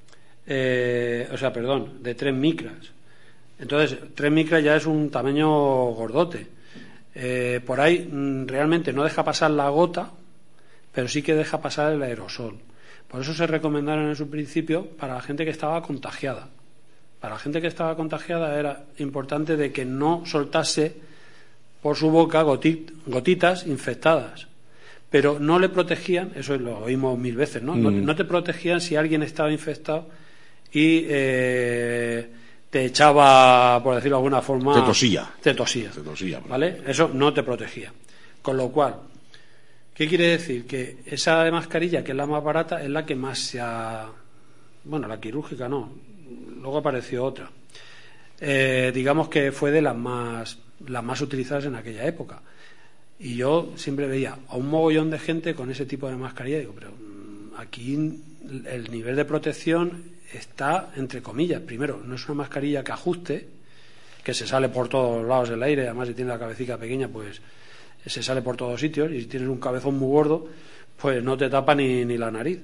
Eh, o sea, perdón, de tres micras. Entonces, tres micras ya es un tamaño gordote. Eh, por ahí mm, realmente no deja pasar la gota, pero sí que deja pasar el aerosol. Por eso se recomendaron en su principio para la gente que estaba contagiada. Para la gente que estaba contagiada era importante de que no soltase por su boca gotit, gotitas infectadas. Pero no le protegían, eso lo oímos mil veces, ¿no? Mm. No, no te protegían si alguien estaba infectado y eh, te echaba, por decirlo de alguna forma... Te tosía. Te tosía. Te tosía, ¿vale? Eso no te protegía. Con lo cual, ¿qué quiere decir? Que esa mascarilla, que es la más barata, es la que más se ha... Bueno, la quirúrgica no, luego apareció otra. Eh, digamos que fue de las más, las más utilizadas en aquella época. Y yo siempre veía a un mogollón de gente con ese tipo de mascarilla y digo, pero aquí el nivel de protección está entre comillas. Primero, no es una mascarilla que ajuste, que se sale por todos lados el aire, además si tiene la cabecita pequeña, pues se sale por todos sitios, y si tienes un cabezón muy gordo, pues no te tapa ni, ni la nariz.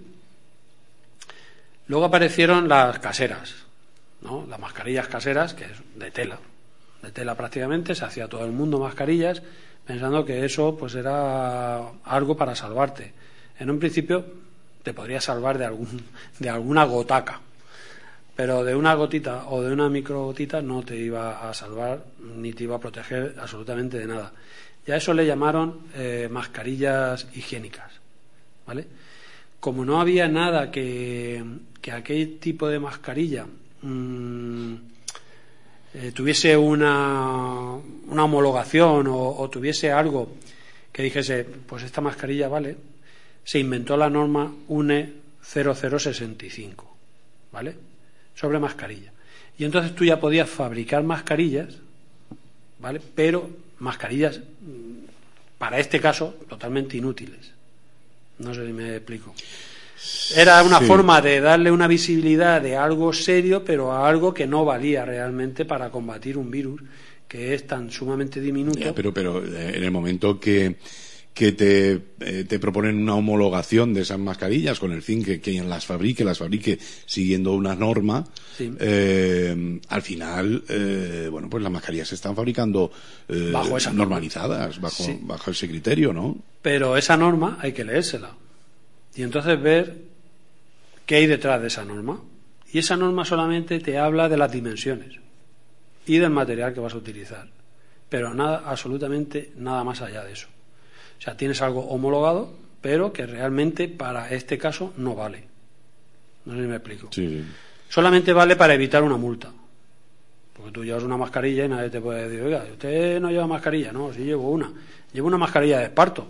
Luego aparecieron las caseras, ¿no? Las mascarillas caseras, que es de tela, de tela prácticamente, se hacía todo el mundo mascarillas, pensando que eso pues era algo para salvarte. En un principio te podría salvar de algún de alguna gotaca, pero de una gotita o de una microgotita no te iba a salvar ni te iba a proteger absolutamente de nada. Y a eso le llamaron eh, mascarillas higiénicas, ¿vale? Como no había nada que, que aquel tipo de mascarilla mmm, eh, tuviese una, una homologación o, o tuviese algo que dijese, pues esta mascarilla vale, se inventó la norma U N E cero cero sesenta y cinco, ¿vale? Sobre mascarilla. Y entonces tú ya podías fabricar mascarillas, ¿vale? Pero mascarillas, para este caso, totalmente inútiles. No sé si me explico. Era una sí. forma de darle una visibilidad de algo serio, pero a algo que no valía realmente para combatir un virus que es tan sumamente diminuto. Ya, pero, pero en el momento que, que te, eh, te proponen una homologación de esas mascarillas con el fin que quien las fabrique, las fabrique siguiendo una norma, sí. eh, al final, eh, bueno, pues las mascarillas se están fabricando eh, bajo esa normalizadas, bajo, sí. bajo ese criterio, ¿no? Pero esa norma hay que leérsela y entonces ver qué hay detrás de esa norma. Y esa norma solamente te habla de las dimensiones y del material que vas a utilizar, pero nada, absolutamente nada más allá de eso. O sea, tienes algo homologado, pero que realmente para este caso no vale. No sé si me explico. Sí. Solamente vale para evitar una multa. Porque tú llevas una mascarilla y nadie te puede decir, oiga, usted no lleva mascarilla. No, sí llevo una. Llevo una mascarilla de esparto.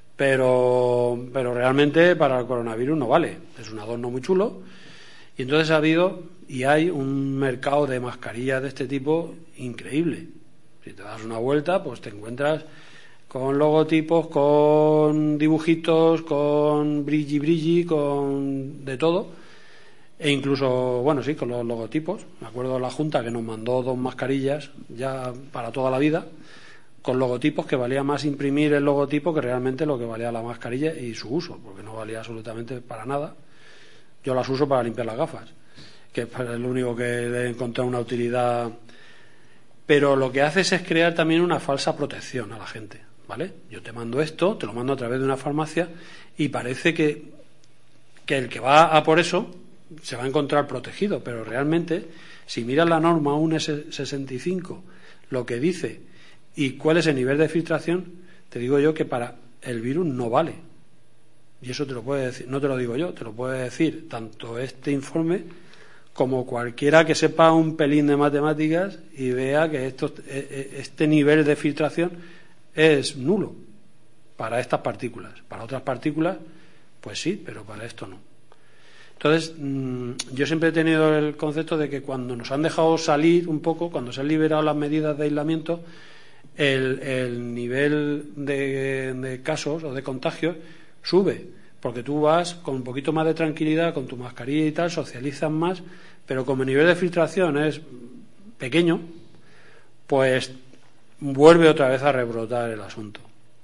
Pero, pero realmente para el coronavirus no vale. Es un adorno muy chulo. Y entonces ha habido y hay un mercado de mascarillas de este tipo increíble. Si te das una vuelta, pues te encuentras con logotipos, con dibujitos, con brilli brilli, con de todo. E incluso, bueno, sí, con los logotipos. Me acuerdo de la Junta que nos mandó dos mascarillas ya para toda la vida, con logotipos que valía más imprimir el logotipo que realmente lo que valía la mascarilla y su uso, porque no valía absolutamente para nada. Yo las uso para limpiar las gafas, que es lo único que le he encontrado una utilidad pero lo que haces es crear también una falsa protección a la gente, ¿vale? Yo te mando esto, te lo mando a través de una farmacia y parece que, que el que va a por eso se va a encontrar protegido, pero realmente, si miras la norma U N E sesenta y cinco, lo que dice y cuál es el nivel de filtración, te digo yo que para el virus no vale. Y eso te lo puede decir, no te lo digo yo, te lo puede decir tanto este informe como cualquiera que sepa un pelín de matemáticas y vea que esto, este nivel de filtración es nulo para estas partículas. Para otras partículas, pues sí, pero para esto no. Entonces, yo siempre he tenido el concepto de que cuando nos han dejado salir un poco, cuando se han liberado las medidas de aislamiento, el, el nivel de, de casos o de contagios sube, porque tú vas con un poquito más de tranquilidad, con tu mascarilla y tal, socializas más, pero como el nivel de filtración es pequeño, pues vuelve otra vez a rebrotar el asunto.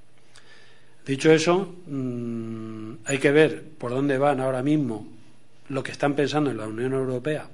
Dicho eso, mmm, hay que ver por dónde van ahora mismo lo que están pensando en la Unión Europea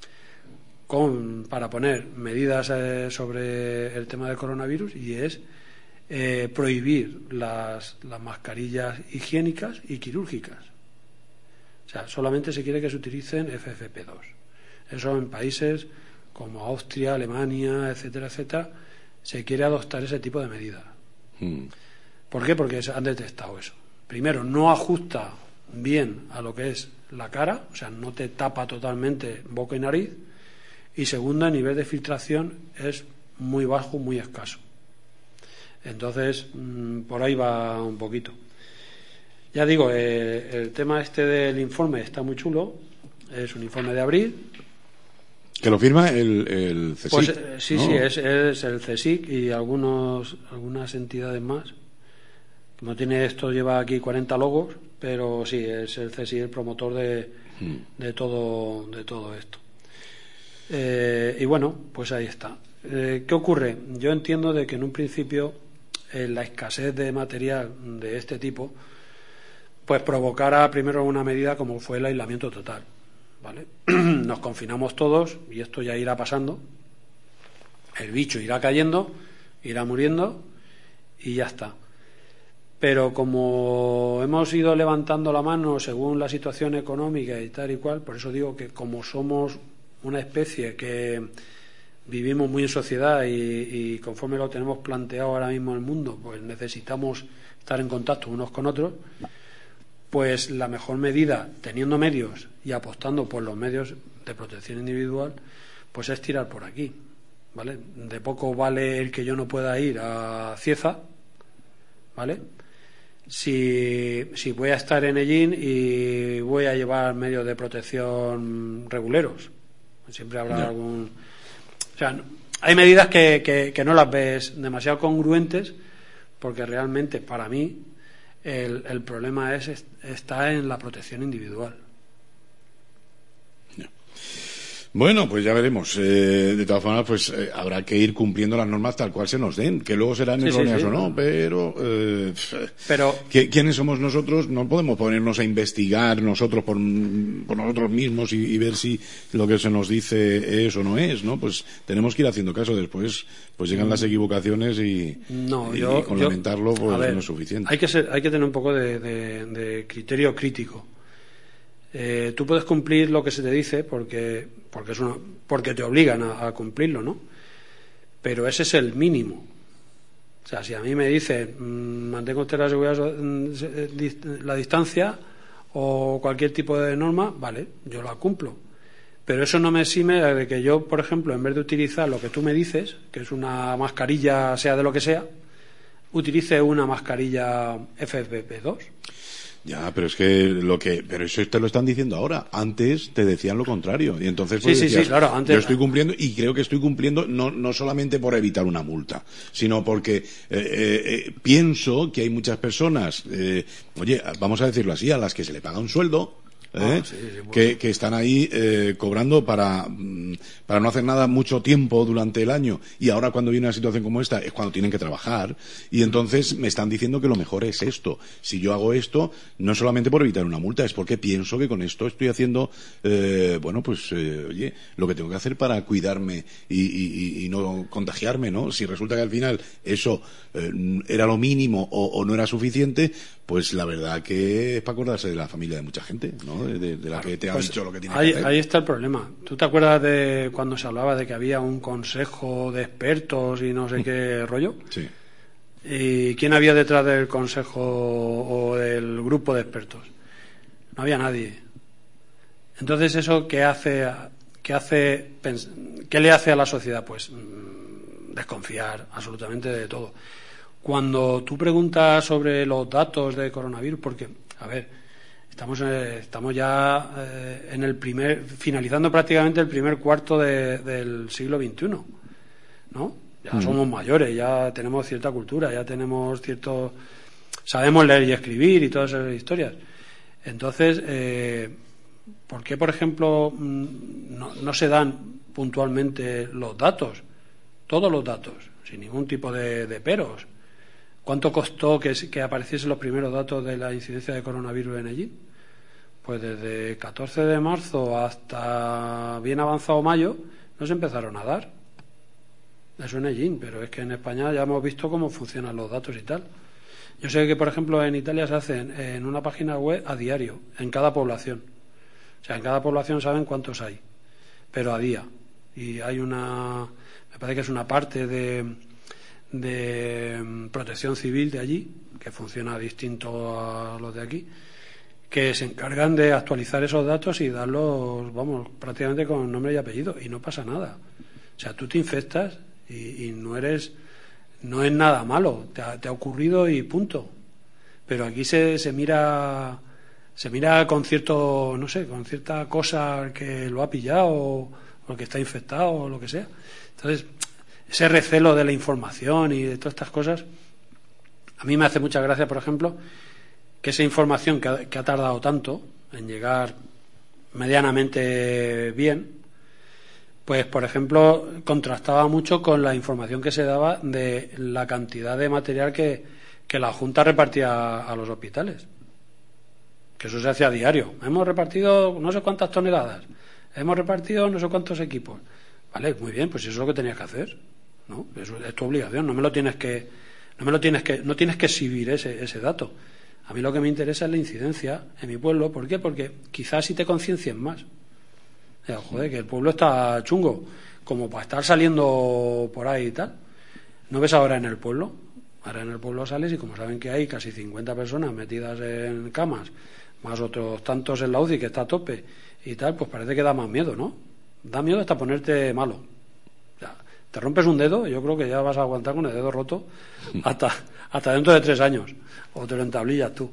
con, para poner medidas eh, sobre el tema del coronavirus, y es eh, prohibir las, las mascarillas higiénicas y quirúrgicas. O sea, solamente se quiere que se utilicen F F P dos. Eso en países como Austria, Alemania, etcétera, etcétera, se quiere adoptar ese tipo de medidas. Mm. ¿Por qué? Porque han detectado eso. Primero, no ajusta bien a lo que es la cara, o sea, no te tapa totalmente boca y nariz. Y segundo, el nivel de filtración es muy bajo, muy escaso. Entonces, mmm, por ahí va un poquito. Ya digo, eh, el tema este del informe está muy chulo. Es un informe de abril. ¿Que lo firma el, el C S I C? Pues, eh, sí, ¿no? sí, es, es el C S I C y algunos, algunas entidades más. No tiene esto, lleva aquí cuarenta logos, pero sí, es el C S I C el promotor de, mm. de, todo, de todo esto. Eh, y bueno, pues ahí está. Eh, ¿Qué ocurre? Yo entiendo de que en un principio eh, la escasez de material de este tipo pues provocara primero una medida como fue el aislamiento total, ¿vale? Nos confinamos todos y esto ya irá pasando, el bicho irá cayendo, irá muriendo y ya está. Pero como hemos ido levantando la mano según la situación económica y tal y cual, por eso digo que como somos una especie que vivimos muy en sociedad y, y conforme lo tenemos planteado ahora mismo en el mundo, pues necesitamos estar en contacto unos con otros, pues la mejor medida, teniendo medios y apostando por los medios de protección individual, pues es tirar por aquí, ¿vale? De poco vale el que yo no pueda ir a Cieza, ¿vale? Si, si voy a estar en Ellín y voy a llevar medios de protección reguleros, siempre habrá no. algún... O sea, hay medidas que, que, que no las ves demasiado congruentes, porque realmente para mí el, el problema es está en la protección individual. Bueno, pues ya veremos. Eh, de todas formas, pues eh, habrá que ir cumpliendo las normas tal cual se nos den, que luego serán sí, erróneas sí, sí. o no, pero, eh, pero ¿quiénes somos nosotros? No podemos ponernos a investigar nosotros por, por nosotros mismos y, y ver si lo que se nos dice es o no es, ¿no? Pues tenemos que ir haciendo caso después, pues llegan las equivocaciones y, no, y, yo, y con yo, lamentarlo pues ver, no es suficiente. Hay que ser, hay que tener un poco de, de, de criterio crítico. Eh, tú puedes cumplir lo que se te dice porque porque es una, porque te obligan a, a cumplirlo, ¿no? Pero ese es el mínimo. O sea, si a mí me dicen mmm, mantenga usted la seguridad, la distancia o cualquier tipo de norma, vale, yo la cumplo. Pero eso no me exime de que yo, por ejemplo, en vez de utilizar lo que tú me dices, que es una mascarilla, sea de lo que sea, utilice una mascarilla F F P dos. Ya, pero es que lo que, pero eso te lo están diciendo ahora. Antes te decían lo contrario y entonces pues, sí, decías, sí, sí, claro, antes... yo estoy cumpliendo y creo que estoy cumpliendo no no solamente por evitar una multa, sino porque eh, eh, pienso que hay muchas personas, eh, oye, vamos a decirlo así, a las que se le paga un sueldo, ¿eh? Ah, sí, sí, bueno. que, que están ahí eh, cobrando para, para no hacer nada mucho tiempo durante el año, y ahora cuando viene una situación como esta es cuando tienen que trabajar, y entonces me están diciendo que lo mejor es esto. Si yo hago esto, no solamente por evitar una multa, es porque pienso que con esto estoy haciendo, eh, bueno, pues, eh, oye, lo que tengo que hacer para cuidarme y, y, y no contagiarme, ¿no? Si resulta que al final eso eh, era lo mínimo o, o no era suficiente, pues la verdad que es para acordarse de la familia de mucha gente, ¿no? De, de, de la que te ha Pues dicho lo que tiene ahí, que hacer. ahí está el problema. ¿Tú te acuerdas de cuando se hablaba de que había un consejo de expertos y no sé qué rollo? Sí. ¿Y quién había detrás del consejo o del grupo de expertos? No había nadie. Entonces, ¿eso qué hace, qué hace, qué le hace a la sociedad? Pues desconfiar absolutamente de todo. Cuando tú preguntas sobre los datos de coronavirus, porque, a ver, estamos eh, estamos ya eh, en el primer, finalizando prácticamente el primer cuarto de, del siglo veintiuno, ¿no? Ya mm. somos mayores, ya tenemos cierta cultura, ya tenemos cierto, sabemos leer y escribir y todas esas historias. Entonces, eh, ¿por qué, por ejemplo, no, no se dan puntualmente los datos, todos los datos, sin ningún tipo de, de peros? ¿Cuánto costó que, que apareciesen los primeros datos de la incidencia de coronavirus en allí? Pues desde catorce de marzo hasta bien avanzado mayo no se empezaron a dar. Eso en Egin, pero es que en España ya hemos visto cómo funcionan los datos y tal. Yo sé que, por ejemplo, en Italia se hacen en una página web a diario, en cada población. O sea, en cada población saben cuántos hay, pero a día. Y hay una, me parece que es una parte de... de protección civil de allí, que funciona distinto a los de aquí, que se encargan de actualizar esos datos y darlos, vamos, prácticamente con nombre y apellido, y no pasa nada. O sea, tú te infectas y, y no eres, no es nada malo, te ha, te ha ocurrido y punto. Pero aquí se, se mira, se mira con cierto, no sé, con cierta cosa que lo ha pillado o, o que está infectado o lo que sea. Entonces, ese recelo de la información y de todas estas cosas, a mí me hace mucha gracia, por ejemplo, que esa información que ha, que ha tardado tanto en llegar medianamente bien, pues, por ejemplo, contrastaba mucho con la información que se daba de la cantidad de material que, que la Junta repartía a los hospitales. Que eso se hace a diario. Hemos repartido no sé cuántas toneladas, hemos repartido no sé cuántos equipos. Vale, muy bien, pues eso es lo que tenías que hacer, ¿no? Eso es tu obligación, no me lo tienes que, no me lo tienes que, no tienes que exhibir ese, ese dato. A mí lo que me interesa es la incidencia en mi pueblo. ¿Por qué? Porque quizás si te conciencien más. O sea, joder, que el pueblo está chungo, como para estar saliendo por ahí y tal. ¿No ves ahora en el pueblo? Ahora en el pueblo sales y como saben que hay casi cincuenta personas metidas en camas, más otros tantos en la U C I que está a tope y tal, pues parece que da más miedo, ¿no? Da miedo hasta ponerte malo. O sea, te rompes un dedo y yo creo que ya vas a aguantar con el dedo roto hasta, hasta dentro de tres años. O te lo entablillas tú.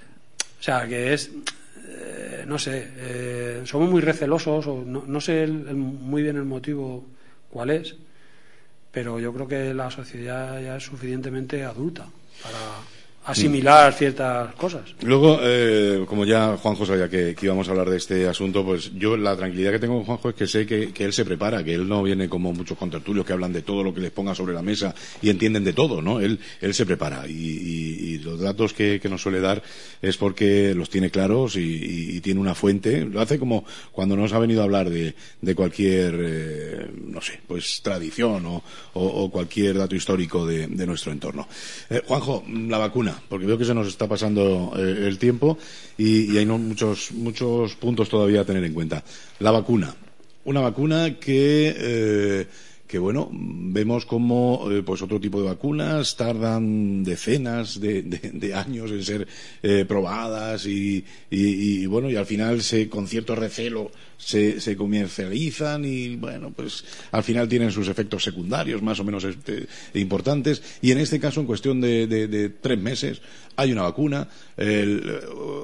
O sea, que es... Eh, no sé, eh, somos muy recelosos, o no, no sé el, el, muy bien el motivo cuál es, pero yo creo que la sociedad ya es suficientemente adulta para asimilar ciertas cosas. Luego, eh, como ya Juanjo sabía que, que íbamos a hablar de este asunto, pues yo la tranquilidad que tengo con Juanjo es que sé que, que él se prepara, que él no viene como muchos contertulios que hablan de todo lo que les ponga sobre la mesa y entienden de todo, ¿no? Él, él se prepara y, y, y los datos que, que nos suele dar es porque los tiene claros y, y, y tiene una fuente. Lo hace como cuando nos ha venido a hablar de, de cualquier, eh, no sé, pues tradición o, o, o cualquier dato histórico de, de nuestro entorno. Eh, Juanjo, la vacuna. Porque veo que se nos está pasando eh, el tiempo y, y hay no, muchos, muchos puntos todavía a tener en cuenta. La vacuna. Una vacuna que, eh, que bueno, vemos como eh, pues otro tipo de vacunas tardan decenas de, de, de años en ser eh, probadas y, y, y, bueno, y al final se, con cierto recelo se, se comercializan y bueno, pues al final tienen sus efectos secundarios más o menos este, importantes y en este caso en cuestión de, de, de tres meses hay una vacuna. El,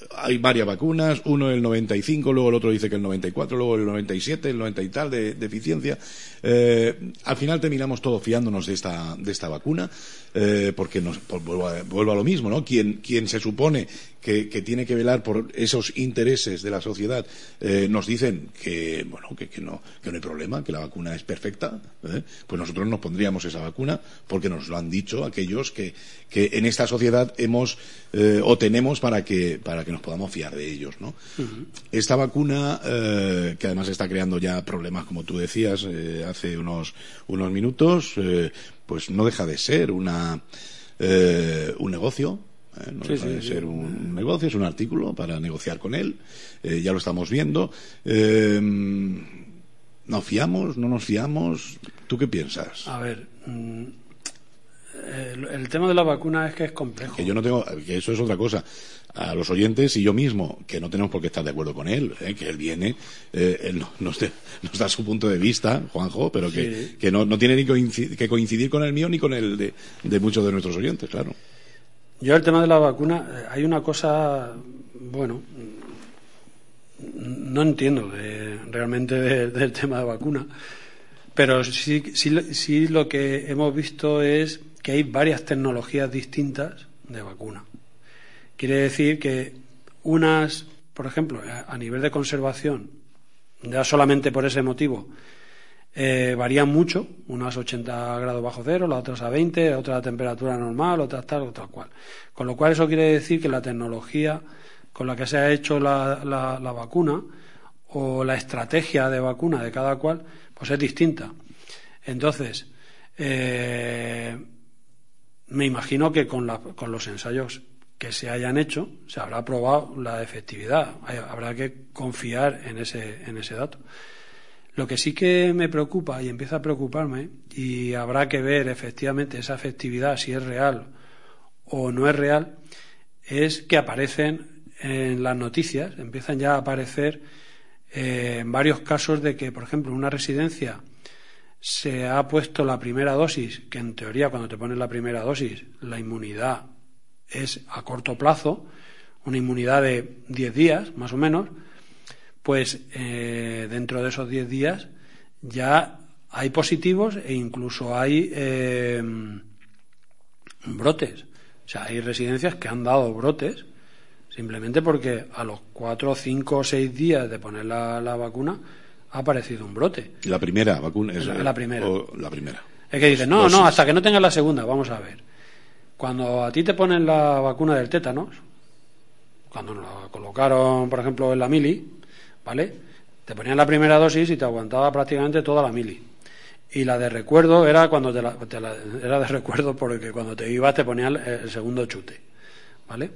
hay varias vacunas, uno el noventa y cinco, luego el otro dice que el noventa y cuatro, luego el noventa y siete, el noventa y tal de, de eficiencia. Eh, al final terminamos todos fiándonos de esta, de esta vacuna, eh, porque nos, pues, vuelvo, a, vuelvo a lo mismo, ¿no? Quien, quien se supone que, que tiene que velar por esos intereses de la sociedad, eh, nos dicen que, bueno, que, que no, que no hay problema, que la vacuna es perfecta, ¿eh? Pues nosotros nos pondríamos esa vacuna porque nos lo han dicho aquellos que, que en esta sociedad hemos eh, o tenemos para que, para que nos podamos fiar de ellos, ¿no? Uh-huh. Esta vacuna, eh, que además está creando ya problemas, como tú decías, eh, hace unos, unos minutos, eh, pues no deja de ser una, eh, un negocio. Eh, no sí, deja sí, de sí. ser un negocio, es un artículo para negociar con él, eh, ya lo estamos viendo. Eh, ¿Nos fiamos? ¿No nos fiamos? ¿Tú qué piensas? A ver, mmm, el, el tema de la vacuna es que es complejo. Que yo no tengo, que eso es otra cosa. A los oyentes y yo mismo, que no tenemos por qué estar de acuerdo con él, ¿eh? Que él viene, eh, él nos, de, nos da su punto de vista, Juanjo, pero que, sí. que no, no tiene ni coincidir, que coincidir con el mío ni con el de, de muchos de nuestros oyentes, claro. Yo el tema de la vacuna, hay una cosa, bueno, no entiendo de, realmente de, del tema de vacuna, pero sí, sí, sí lo que hemos visto es que hay varias tecnologías distintas de vacuna. Quiere decir que unas, por ejemplo, a nivel de conservación, ya solamente por ese motivo, eh, varían mucho, unas ochenta grados bajo cero, las otras a veinte, otras a temperatura normal, otras tal, otras cual. Con lo cual eso quiere decir que la tecnología con la que se ha hecho la, la, la vacuna o la estrategia de vacuna de cada cual, pues es distinta. Entonces, eh, me imagino que con, la, con los ensayos que se hayan hecho, se habrá probado la efectividad. Habrá que confiar en ese, en ese dato. Lo que sí que me preocupa y empieza a preocuparme, y habrá que ver efectivamente esa efectividad, si es real o no es real, es que aparecen en las noticias, empiezan ya a aparecer eh, en varios casos de que, por ejemplo, en una residencia se ha puesto la primera dosis, que en teoría cuando te pones la primera dosis la inmunidad es a corto plazo, una inmunidad de diez días, más o menos, pues eh, dentro de esos diez días ya hay positivos e incluso hay eh, brotes. O sea, hay residencias que han dado brotes simplemente porque a los cuatro, cinco o seis días de poner la, la vacuna ha aparecido un brote. La primera vacuna es la, la primera. O la primera. Es que dicen, no, no, hasta que no tengas la segunda, vamos a ver. Cuando a ti te ponen la vacuna del tétanos, cuando nos la colocaron, por ejemplo, en la mili, ¿vale? Te ponían la primera dosis y te aguantaba prácticamente toda la mili. Y la de recuerdo era cuando te la, te la, era de recuerdo porque cuando te ibas te ponían el segundo chute, ¿vale?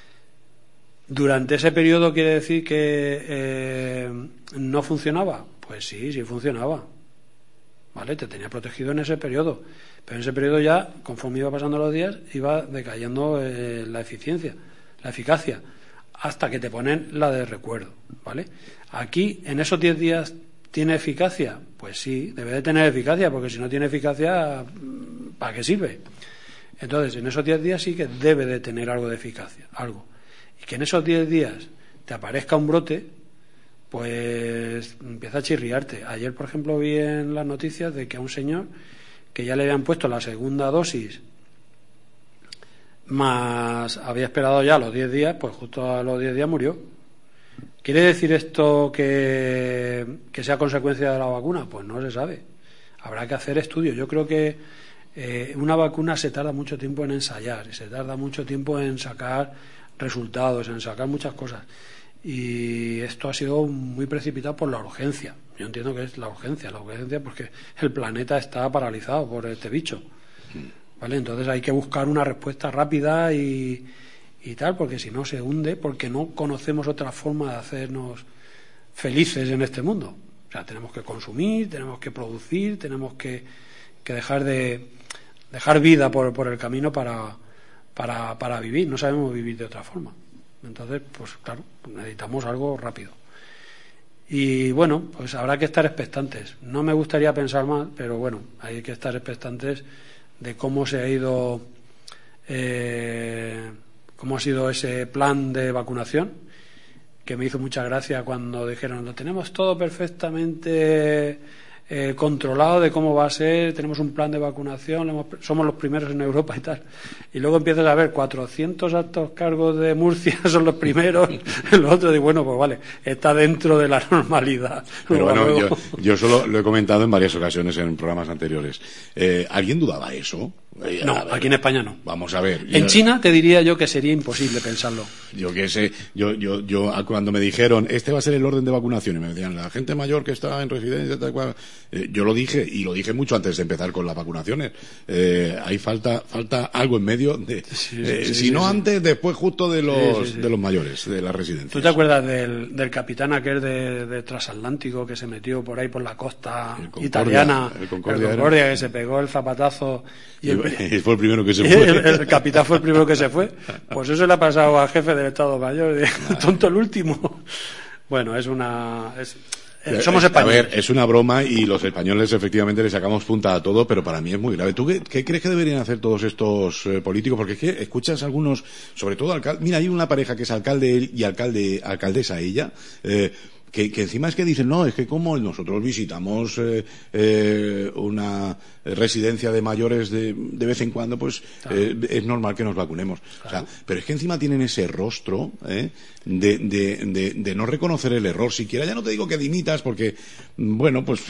Durante ese periodo quiere decir que eh, no funcionaba. Pues sí, sí funcionaba, ¿vale? Te tenía protegido en ese periodo. Pero en ese periodo ya, conforme iba pasando los días, iba decayendo eh, la eficiencia, la eficacia, hasta que te ponen la de recuerdo, ¿vale? Aquí, en esos diez días, ¿tiene eficacia? Pues sí, debe de tener eficacia, porque si no tiene eficacia, ¿para qué sirve? Entonces, en esos diez días sí que debe de tener algo de eficacia, algo. Y que en esos diez días te aparezca un brote, pues empieza a chirriarte. Ayer, por ejemplo, vi en las noticias de que a un señor que ya le habían puesto la segunda dosis, más había esperado ya los diez días, pues justo a los diez días murió. ¿Quiere decir esto que, que sea consecuencia de la vacuna? Pues no se sabe. Habrá que hacer estudios. Yo creo que eh, una vacuna se tarda mucho tiempo en ensayar, y se tarda mucho tiempo en sacar resultados, en sacar muchas cosas. Y esto ha sido muy precipitado por la urgencia. Yo entiendo que es la urgencia, la urgencia porque el planeta está paralizado por este bicho, ¿vale? Entonces hay que buscar una respuesta rápida y, y tal, porque si no se hunde, porque no conocemos otra forma de hacernos felices en este mundo. O sea, tenemos que consumir, tenemos que producir, tenemos que, que dejar de dejar vida por, por el camino para, para, para vivir. No sabemos vivir de otra forma. Entonces, pues claro, necesitamos algo rápido. Y bueno, pues habrá que estar expectantes. No me gustaría pensar mal, pero bueno, hay que estar expectantes de cómo se ha ido, eh, cómo ha sido ese plan de vacunación, que me hizo mucha gracia cuando dijeron, lo tenemos todo perfectamente eh, controlado de cómo va a ser, tenemos un plan de vacunación, hemos, somos los primeros en Europa y tal. Y luego empiezas a ver cuatrocientos altos cargos de Murcia son los primeros, los otros, y bueno, pues vale, está dentro de la normalidad. Pero bueno, luego... yo, yo solo lo he comentado en varias ocasiones en programas anteriores. Eh, ¿Alguien dudaba eso? Eh, no, ver, aquí en España no. Vamos a ver. En yo, China te diría yo que sería imposible pensarlo. Yo qué sé, yo, yo, yo cuando me dijeron, este va a ser el orden de vacunación, y me decían, la gente mayor que está en residencia, tal cual, eh, yo lo dije, y lo dije mucho antes de empezar con las vacunaciones. Eh, hay falta, falta algo en medio de, sí, sí, eh, sí, si sí, no sí. antes, después justo de los, sí, sí, sí. de los mayores, de las residencias. ¿Tú te acuerdas del, del capitán aquel de, de transatlántico que se metió por ahí por la costa El Concordia, italiana, el Concordia, el Concordia que se pegó el zapatazo y el, y fue el primero que se fue. El, el capitán fue el primero que se fue. Pues eso le ha pasado al jefe del Estado Mayor. De, tonto el último. Bueno, es una... Es, eh, somos españoles. A ver, es una broma y los españoles efectivamente le sacamos punta a todo, pero para mí es muy grave. ¿Tú qué, qué crees que deberían hacer todos estos eh, políticos? Porque es que escuchas algunos, sobre todo alcalde. Mira, hay una pareja que es alcalde y alcalde, alcaldesa ella, eh, Que, que encima es que dicen, no, es que como nosotros visitamos eh, eh, una residencia de mayores de, de vez en cuando, pues claro. eh, es normal que nos vacunemos. Claro. O sea, pero es que encima tienen ese rostro eh, de, de, de, de no reconocer el error siquiera. Ya no te digo que dimitas, porque, bueno, pues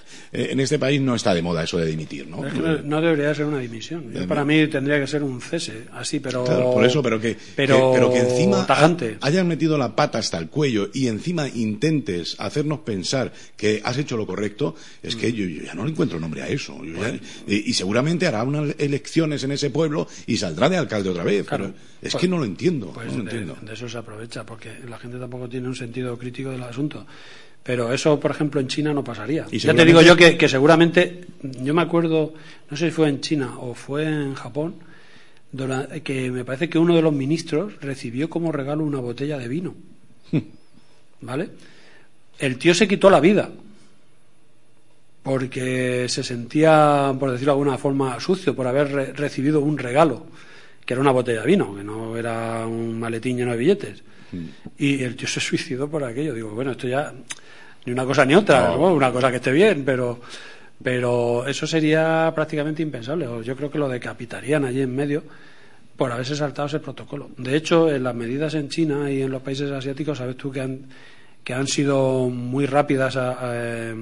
en este país no está de moda eso de dimitir, ¿no? Es que no, no debería ser una dimisión. Yo, para mí tendría que ser un cese, así, pero... Claro, por eso, pero que, pero, que, pero que encima tajante. hayan metido la pata hasta el cuello y encima intenten hacernos pensar que has hecho lo correcto, es que yo, yo ya no le encuentro nombre a eso. Yo ya, y, y seguramente hará unas elecciones en ese pueblo y saldrá de alcalde otra vez. Claro, pero es pues, que no lo entiendo. Pues no lo de, entiendo. de eso se aprovecha, porque la gente tampoco tiene un sentido crítico del asunto. Pero eso, por ejemplo, en China no pasaría. Y ya te digo yo que, que seguramente, yo me acuerdo, no sé si fue en China o fue en Japón, que me parece que uno de los ministros recibió como regalo una botella de vino. ¿Vale? El tío se quitó la vida porque se sentía, por decirlo de alguna forma, sucio por haber re- recibido un regalo, que era una botella de vino, que no era un maletín lleno de billetes. Mm. Y el tío se suicidó por aquello. Digo, bueno, esto ya ni una cosa ni otra, no. ¿no? Una cosa que esté bien, pero pero eso sería prácticamente impensable. Yo creo que lo decapitarían allí en medio por haberse saltado ese protocolo. De hecho, en las medidas en China y en los países asiáticos, sabes tú que han que han sido muy rápidas a, a,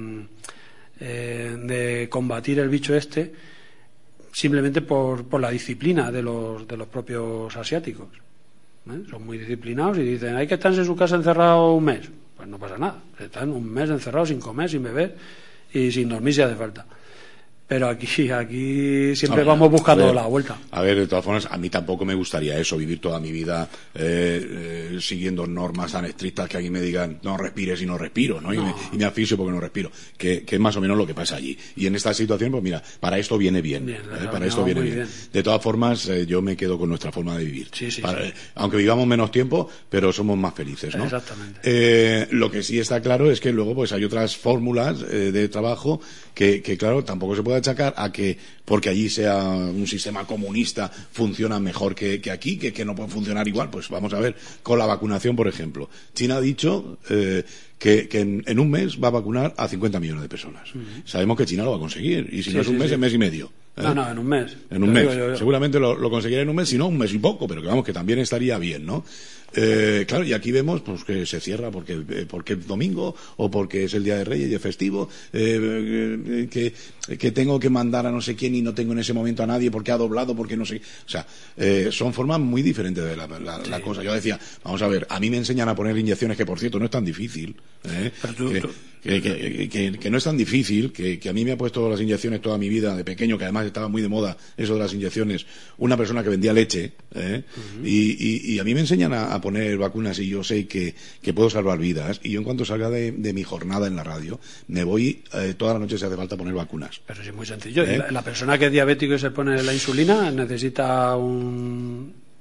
eh, de combatir el bicho este, simplemente por, por la disciplina de los, de los propios asiáticos. ¿Eh? Son muy disciplinados y dicen, hay que estar en su casa encerrado un mes. Pues no pasa nada, están un mes encerrados sin comer, sin beber y sin dormir si hace falta. Pero aquí aquí siempre a ver, vamos buscando ver, la vuelta. A ver, de todas formas, a mí tampoco me gustaría eso, vivir toda mi vida eh, eh, siguiendo normas tan estrictas que aquí me digan no respires y no respiro, ¿no? Y, no. Me, y me asfixio porque no respiro, que, que es más o menos lo que pasa allí. Y en esta situación, pues mira, para esto viene bien, bien ¿eh? Para no, esto viene bien. bien. De todas formas, eh, yo me quedo con nuestra forma de vivir. Sí, sí, para, sí. Eh, aunque vivamos menos tiempo, pero somos más felices, ¿no? Exactamente. Eh, lo que sí está claro es que luego pues hay otras fórmulas eh, de trabajo que, que, claro, tampoco se puede achacar a que porque allí sea un sistema comunista funciona mejor que, que aquí, que, que no puede funcionar igual. Pues vamos a ver, con la vacunación, por ejemplo. China ha dicho eh, que, que en, en un mes va a vacunar a cincuenta millones de personas. Uh-huh. Sabemos que China lo va a conseguir, y si sí, no es un sí, mes, sí. es mes y medio. ¿Eh? No, no, en un mes. En un mes. Yo, yo. Seguramente lo, lo conseguirá en un mes, si no, un mes y poco, pero que vamos, que también estaría bien, ¿no? Eh, claro, y aquí vemos pues que se cierra porque, eh, porque es domingo o porque es el Día de Reyes y es festivo, eh, que, que tengo que mandar a no sé quién y no tengo en ese momento a nadie porque ha doblado, porque no sé. O sea, eh, son formas muy diferentes de la, la, sí. la cosa. Yo decía, vamos a ver, a mí me enseñan a poner inyecciones que, por cierto, no es tan difícil. ¿eh? Pero tú, que, tú... Que, que, que, que no es tan difícil, que, que a mí me ha puesto las inyecciones toda mi vida de pequeño, que además estaba muy de moda eso de las inyecciones, una persona que vendía leche, ¿eh? uh-huh. y, y, y a mí me enseñan a, a poner vacunas y yo sé que, que puedo salvar vidas, y yo en cuanto salga de, de mi jornada en la radio me voy eh, toda la noche si hace falta poner vacunas. Pero sí, es muy sencillo. ¿Eh? La, la persona que es diabético y se pone la insulina necesita un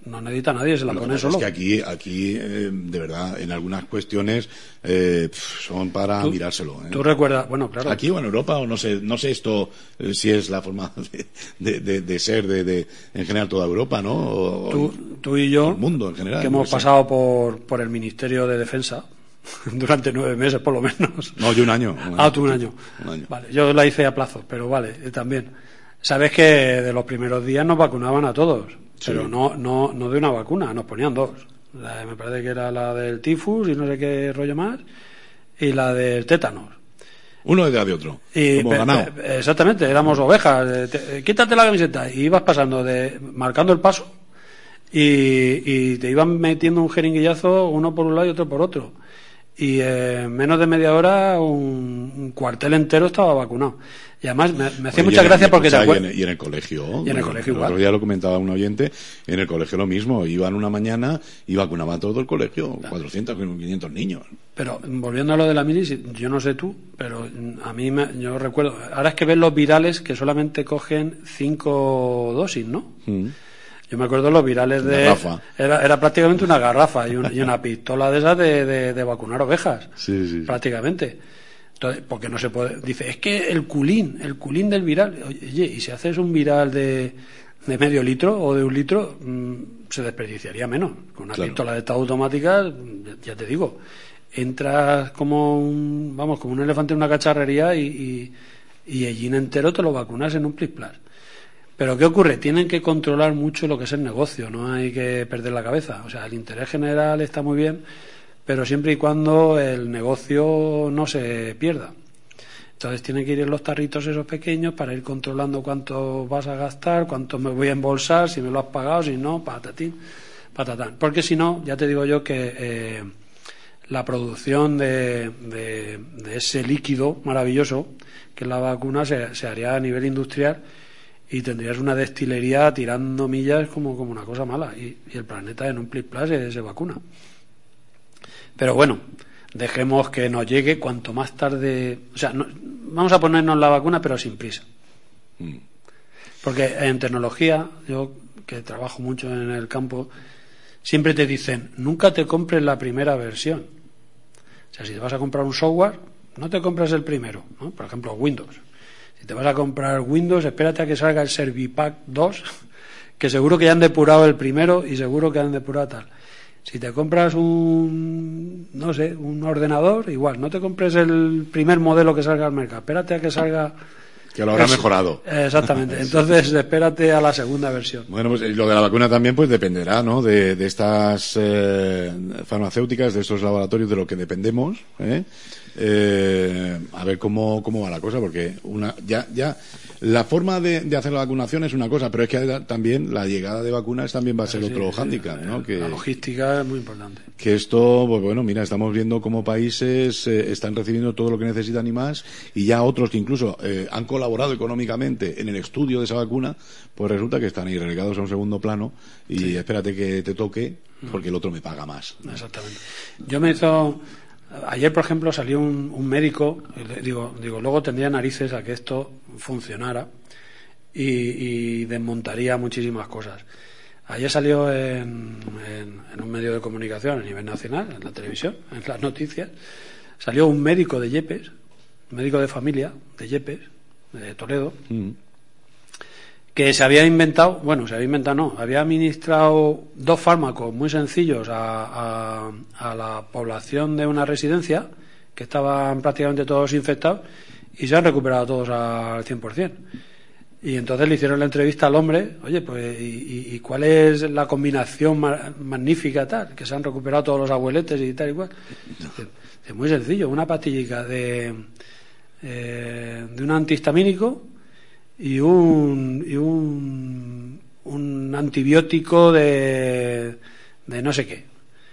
no necesita nadie, se la pone solo. Es que aquí, aquí eh, de verdad, en algunas cuestiones eh, son para ¿Tú, mirárselo. ¿eh? Tú recuerdas, bueno, claro. Aquí o en Europa, o no sé, no sé esto eh, si es la forma de, de, de, de ser de, de, en general, toda Europa, ¿no? O, tú, tú y yo, el mundo en general, que hemos no sé. pasado por, por el Ministerio de Defensa durante nueve meses, por lo menos. No, yo un año. Un año ah, tú un año. un año. Vale, yo la hice a plazo, pero vale, eh, también. Sabes que de los primeros días nos vacunaban a todos, sí. pero no, no, no de una vacuna, nos ponían dos. La, me parece que era la del tifus y no sé qué rollo más, y la del tétanos. Uno detrás de otro, y, como pe, ganado. Pe, exactamente, éramos ovejas. Te, quítate la camiseta y ibas pasando, de marcando el paso, y, y te iban metiendo un jeringuillazo uno por un lado y otro por otro. Y en eh, menos de media hora un, un cuartel entero estaba vacunado. Y además me, me hacía mucha gracia porque... O sea, te y, en, y en el colegio. Y en el colegio igual. El otro día lo comentaba un oyente, en el colegio lo mismo. Iban una mañana y vacunaban todo el colegio, claro. cuatrocientos, quinientos niños. Pero volviendo a lo de la milis, yo no sé tú, pero a mí me, yo recuerdo... Ahora es que ves los virales que solamente cogen cinco dosis, ¿no? Mm. Yo me acuerdo los virales de... Garrafa. Era, era prácticamente una garrafa y, un, y una pistola de esas de, de, de vacunar ovejas. Sí, sí. Prácticamente. Entonces, porque no se puede... Dice, es que el culín, el culín del viral... Oye, y si haces un viral de, de medio litro o de un litro, mmm, se desperdiciaría menos. Con una claro. pistola de estas automáticas, ya te digo, entras como un... Vamos, como un elefante en una cacharrería y, y, y el entero te lo vacunas en un plis-plas. Pero ¿qué ocurre? Tienen que controlar mucho lo que es el negocio, no hay que perder la cabeza. O sea, el interés general está muy bien, pero siempre y cuando el negocio no se pierda. Entonces tienen que ir en los tarritos esos pequeños para ir controlando cuánto vas a gastar, cuánto me voy a embolsar, si me lo has pagado, si no, patatín, patatán. Porque si no, ya te digo yo que eh, la producción de, de, de ese líquido maravilloso, que es la vacuna, se, se haría a nivel industrial y tendrías una destilería tirando millas como, como una cosa mala. Y, y el planeta en un plis-plas se, se vacuna. Pero bueno, dejemos que nos llegue cuanto más tarde... O sea, no, vamos a ponernos la vacuna, pero sin prisa. Mm. Porque en tecnología, yo que trabajo mucho en el campo, siempre te dicen, nunca te compres la primera versión. O sea, si te vas a comprar un software, no te compres el primero, ¿no? Por ejemplo, Windows. Si te vas a comprar Windows, espérate a que salga el Servipack dos, que seguro que ya han depurado el primero y seguro que han depurado tal. Si te compras un, no sé, un ordenador, igual, no te compres el primer modelo que salga al mercado, espérate a que salga... Que lo habrá mejorado. Exactamente, entonces espérate a la segunda versión. Bueno, pues lo de la vacuna también pues dependerá, ¿no? De, de estas eh, farmacéuticas, de estos laboratorios, de lo que dependemos, ¿eh? Eh, a ver cómo, cómo va la cosa, porque una ya ya la forma de, de hacer la vacunación es una cosa, pero es que también la llegada de vacunas también va a ser sí, otro sí, hándicap, ¿no? La que, logística es muy importante. Que esto, pues bueno, mira, estamos viendo cómo países eh, están recibiendo todo lo que necesitan y más, y ya otros que incluso eh, han colaborado económicamente en el estudio de esa vacuna, pues resulta que están ahí relegados a un segundo plano y sí. Espérate que te toque, porque el otro me paga más. Exactamente. Yo me hizo... Ayer, por ejemplo, salió un, un médico, digo, digo, luego tendría narices a que esto funcionara y, y desmontaría muchísimas cosas. Ayer salió en, en, en un medio de comunicación a nivel nacional, en la televisión, en las noticias, salió un médico de Yepes, un médico de familia de Yepes, de Toledo, mm. que se había inventado, bueno, se había inventado no, había administrado dos fármacos muy sencillos a, a, a la población de una residencia, que estaban prácticamente todos infectados, y se han recuperado todos al cien por ciento. Y entonces le hicieron la entrevista al hombre, oye, pues, ¿y, y cuál es la combinación ma- magnífica tal? Que se han recuperado todos los abueletes y tal y cual. No. Es muy sencillo, una pastillica de, eh, de un antihistamínico y un y un, un antibiótico de, de no sé qué.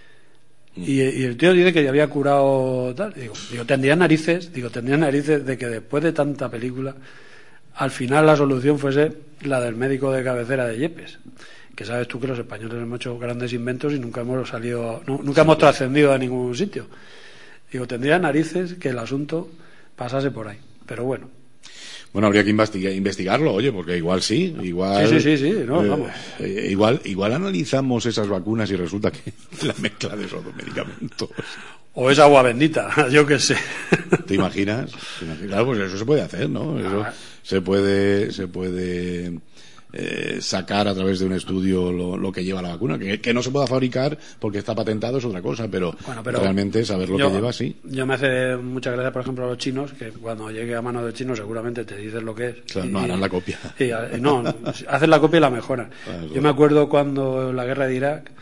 Y, y el tío dice que ya había curado tal. Digo, digo, tendría narices, digo, tendría narices de que después de tanta película, al final la solución fuese la del médico de cabecera de Yepes. Que sabes tú que los españoles hemos hecho grandes inventos y nunca hemos salido, no, nunca hemos trascendido a ningún sitio. Digo, tendría narices que el asunto pasase por ahí. Pero bueno. Bueno, habría que investigar, investigarlo, oye, porque igual sí, igual... Sí, sí, sí, sí, no, eh, vamos. Eh, igual, igual analizamos esas vacunas y resulta que la mezcla de esos dos medicamentos... O es agua bendita, yo qué sé. ¿Te imaginas? ¿Te imaginas? Claro, pues eso se puede hacer, ¿no? Eso Ah. se puede, se puede eh, sacar a través de un estudio lo, lo que lleva la vacuna. Que, que no se pueda fabricar porque está patentado es otra cosa, pero, Bueno, pero realmente saber lo yo, que lleva, sí. Yo me hace mucha gracia, por ejemplo, a los chinos, que cuando llegue a manos de chinos seguramente te dicen lo que es. Claro, y, no harán la copia. Y, y, no, hacen la copia y la mejoran. Claro. Yo me acuerdo cuando en la guerra de Irak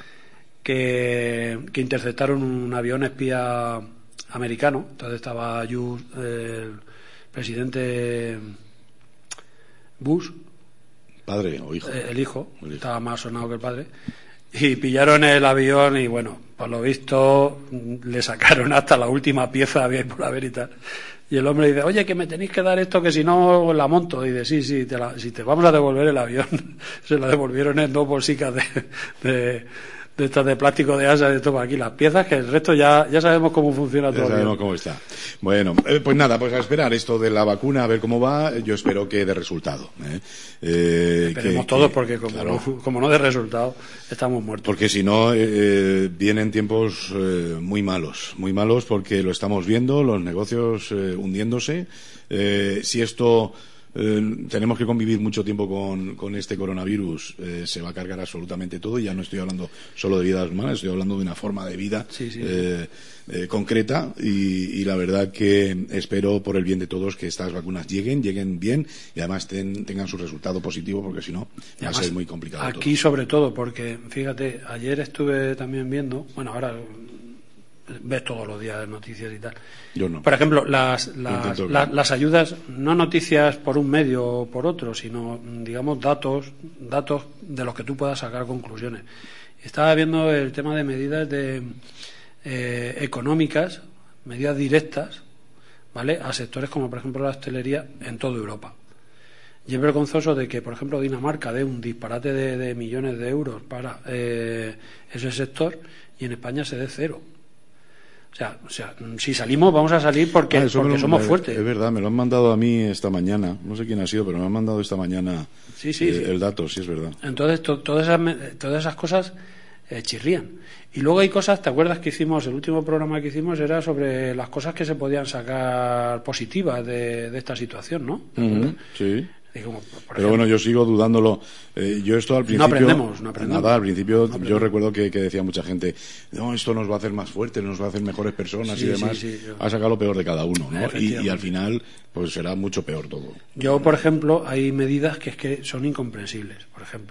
que, que interceptaron un avión espía americano. Entonces estaba Bush, el presidente Bush, Padre o hijo. el hijo, El hijo. estaba más sonado que el padre, y pillaron el avión y bueno, por lo visto le sacaron hasta la última pieza, había por haber y tal. Y el hombre dice, oye, que me tenéis que dar esto, que si no la monto. Y dice, sí, sí, te la, si te vamos a devolver el avión. Se la devolvieron en dos bolsicas de, de, de estas de plástico de asa, de toma aquí las piezas, que el resto ya, ya sabemos cómo funciona todo. Ya sabemos cómo está. Bueno, eh, pues nada, pues a esperar esto de la vacuna, a ver cómo va. Yo espero que dé resultado. ¿eh? Eh, Esperemos que- todos, que- porque como, claro, no, como no dé resultado, estamos muertos. porque si no, eh, eh, vienen tiempos eh, muy malos, muy malos porque lo estamos viendo, los negocios eh, hundiéndose. Eh, si esto eh, tenemos que convivir mucho tiempo con, con este coronavirus, eh, se va a cargar absolutamente todo. Y ya no estoy hablando solo de vidas humanas, estoy hablando de una forma de vida Sí, sí. eh, eh, concreta. Y, y la verdad que espero, por el bien de todos, que estas vacunas lleguen, lleguen bien y además ten- tengan su resultado positivo, porque si no, Y va a además, ser muy complicado aquí sobre todo, porque fíjate, ayer estuve también viendo, bueno, ahora ves todos los días noticias y tal. todo. Yo no. Por ejemplo, las, las, Intento que la- no. las ayudas, no noticias por un medio o por otro, sino, digamos, datos, datos de los que tú puedas sacar conclusiones. Estaba viendo el tema de medidas de, eh, económicas, medidas directas, ¿vale?, a sectores como, por ejemplo, la hostelería en toda Europa. Y es vergonzoso de que, por ejemplo, Dinamarca dé un disparate de, de millones de euros para eh, ese sector y en España se dé cero. O sea, o sea, si salimos, vamos a salir porque, Ah, eso porque me lo- somos me- fuertes. Es verdad, me lo han mandado a mí esta mañana. No sé quién ha sido, pero me han mandado esta mañana Sí, sí, eh, sí. el dato, sí es verdad. Entonces, to- todas, esas, me- todas esas cosas eh, chirrían. Y luego hay cosas, ¿te acuerdas que hicimos, el último programa que hicimos era sobre las cosas que se podían sacar positivas de, de esta situación, ¿no? ¿Te acuerdas? Sí. Y como, por Pero ejemplo, bueno, yo sigo dudándolo. Eh, yo esto al principio... aprendemos, no aprendemos. Nada, al principio No yo aprendemos. recuerdo que, que decía mucha gente, no, esto nos va a hacer más fuertes, nos va a hacer mejores personas Sí, y demás. sí, sí, yo- Ha sacado lo peor de cada uno, ¿no? Y, Efectivamente. y al final, pues será mucho peor todo. Yo, por ejemplo, hay medidas que es que son incomprensibles. Por ejemplo,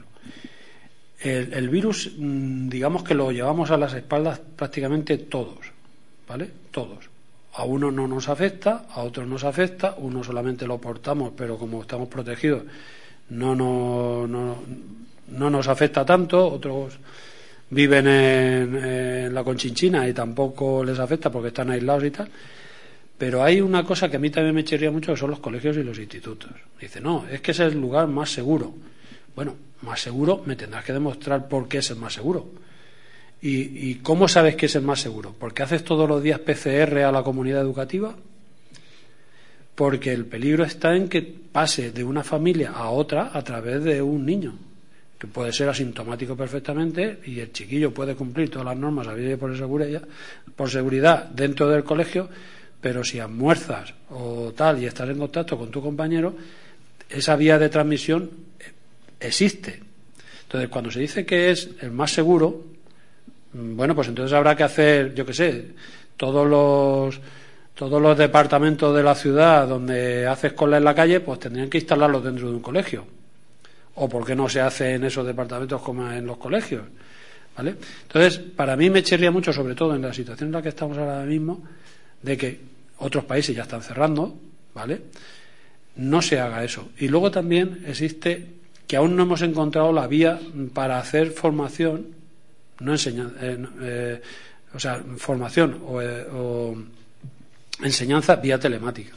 el, el virus, mm, digamos que lo llevamos a las espaldas prácticamente todos, ¿vale? Todos. A uno no nos afecta, a otros nos afecta, uno solamente lo portamos, pero como estamos protegidos, no, no, no, no nos afecta tanto, otros viven en, en la Conchinchina y tampoco les afecta porque están aislados y tal. Pero hay una cosa que a mí también me chirría mucho, que son los colegios y los institutos. Dice, no, es que es el lugar más seguro. Bueno, más seguro, me tendrás que demostrar por qué es el más seguro. ¿Y, y cómo sabes que es el más seguro? ¿Porque haces todos los días P C R a la comunidad educativa? Porque el peligro está en que pase de una familia a otra a través de un niño, que puede ser asintomático perfectamente y el chiquillo puede cumplir todas las normas habidas por seguridad, por seguridad dentro del colegio, pero si almuerzas o tal y estás en contacto con tu compañero, esa vía de transmisión existe. Entonces, cuando se dice que es el más seguro, bueno, pues entonces habrá que hacer, yo qué sé, todos los todos los departamentos de la ciudad donde haces cola en la calle, pues tendrían que instalarlos dentro de un colegio. O por qué no se hace en esos departamentos como en los colegios, ¿vale? Entonces, para mí me chirría mucho, sobre todo en la situación en la que estamos ahora mismo, de que otros países ya están cerrando, ¿vale? No se haga eso. Y luego también existe que aún no hemos encontrado la vía para hacer formación, no enseñanza, eh, eh, o sea, formación o, eh, o enseñanza vía telemática.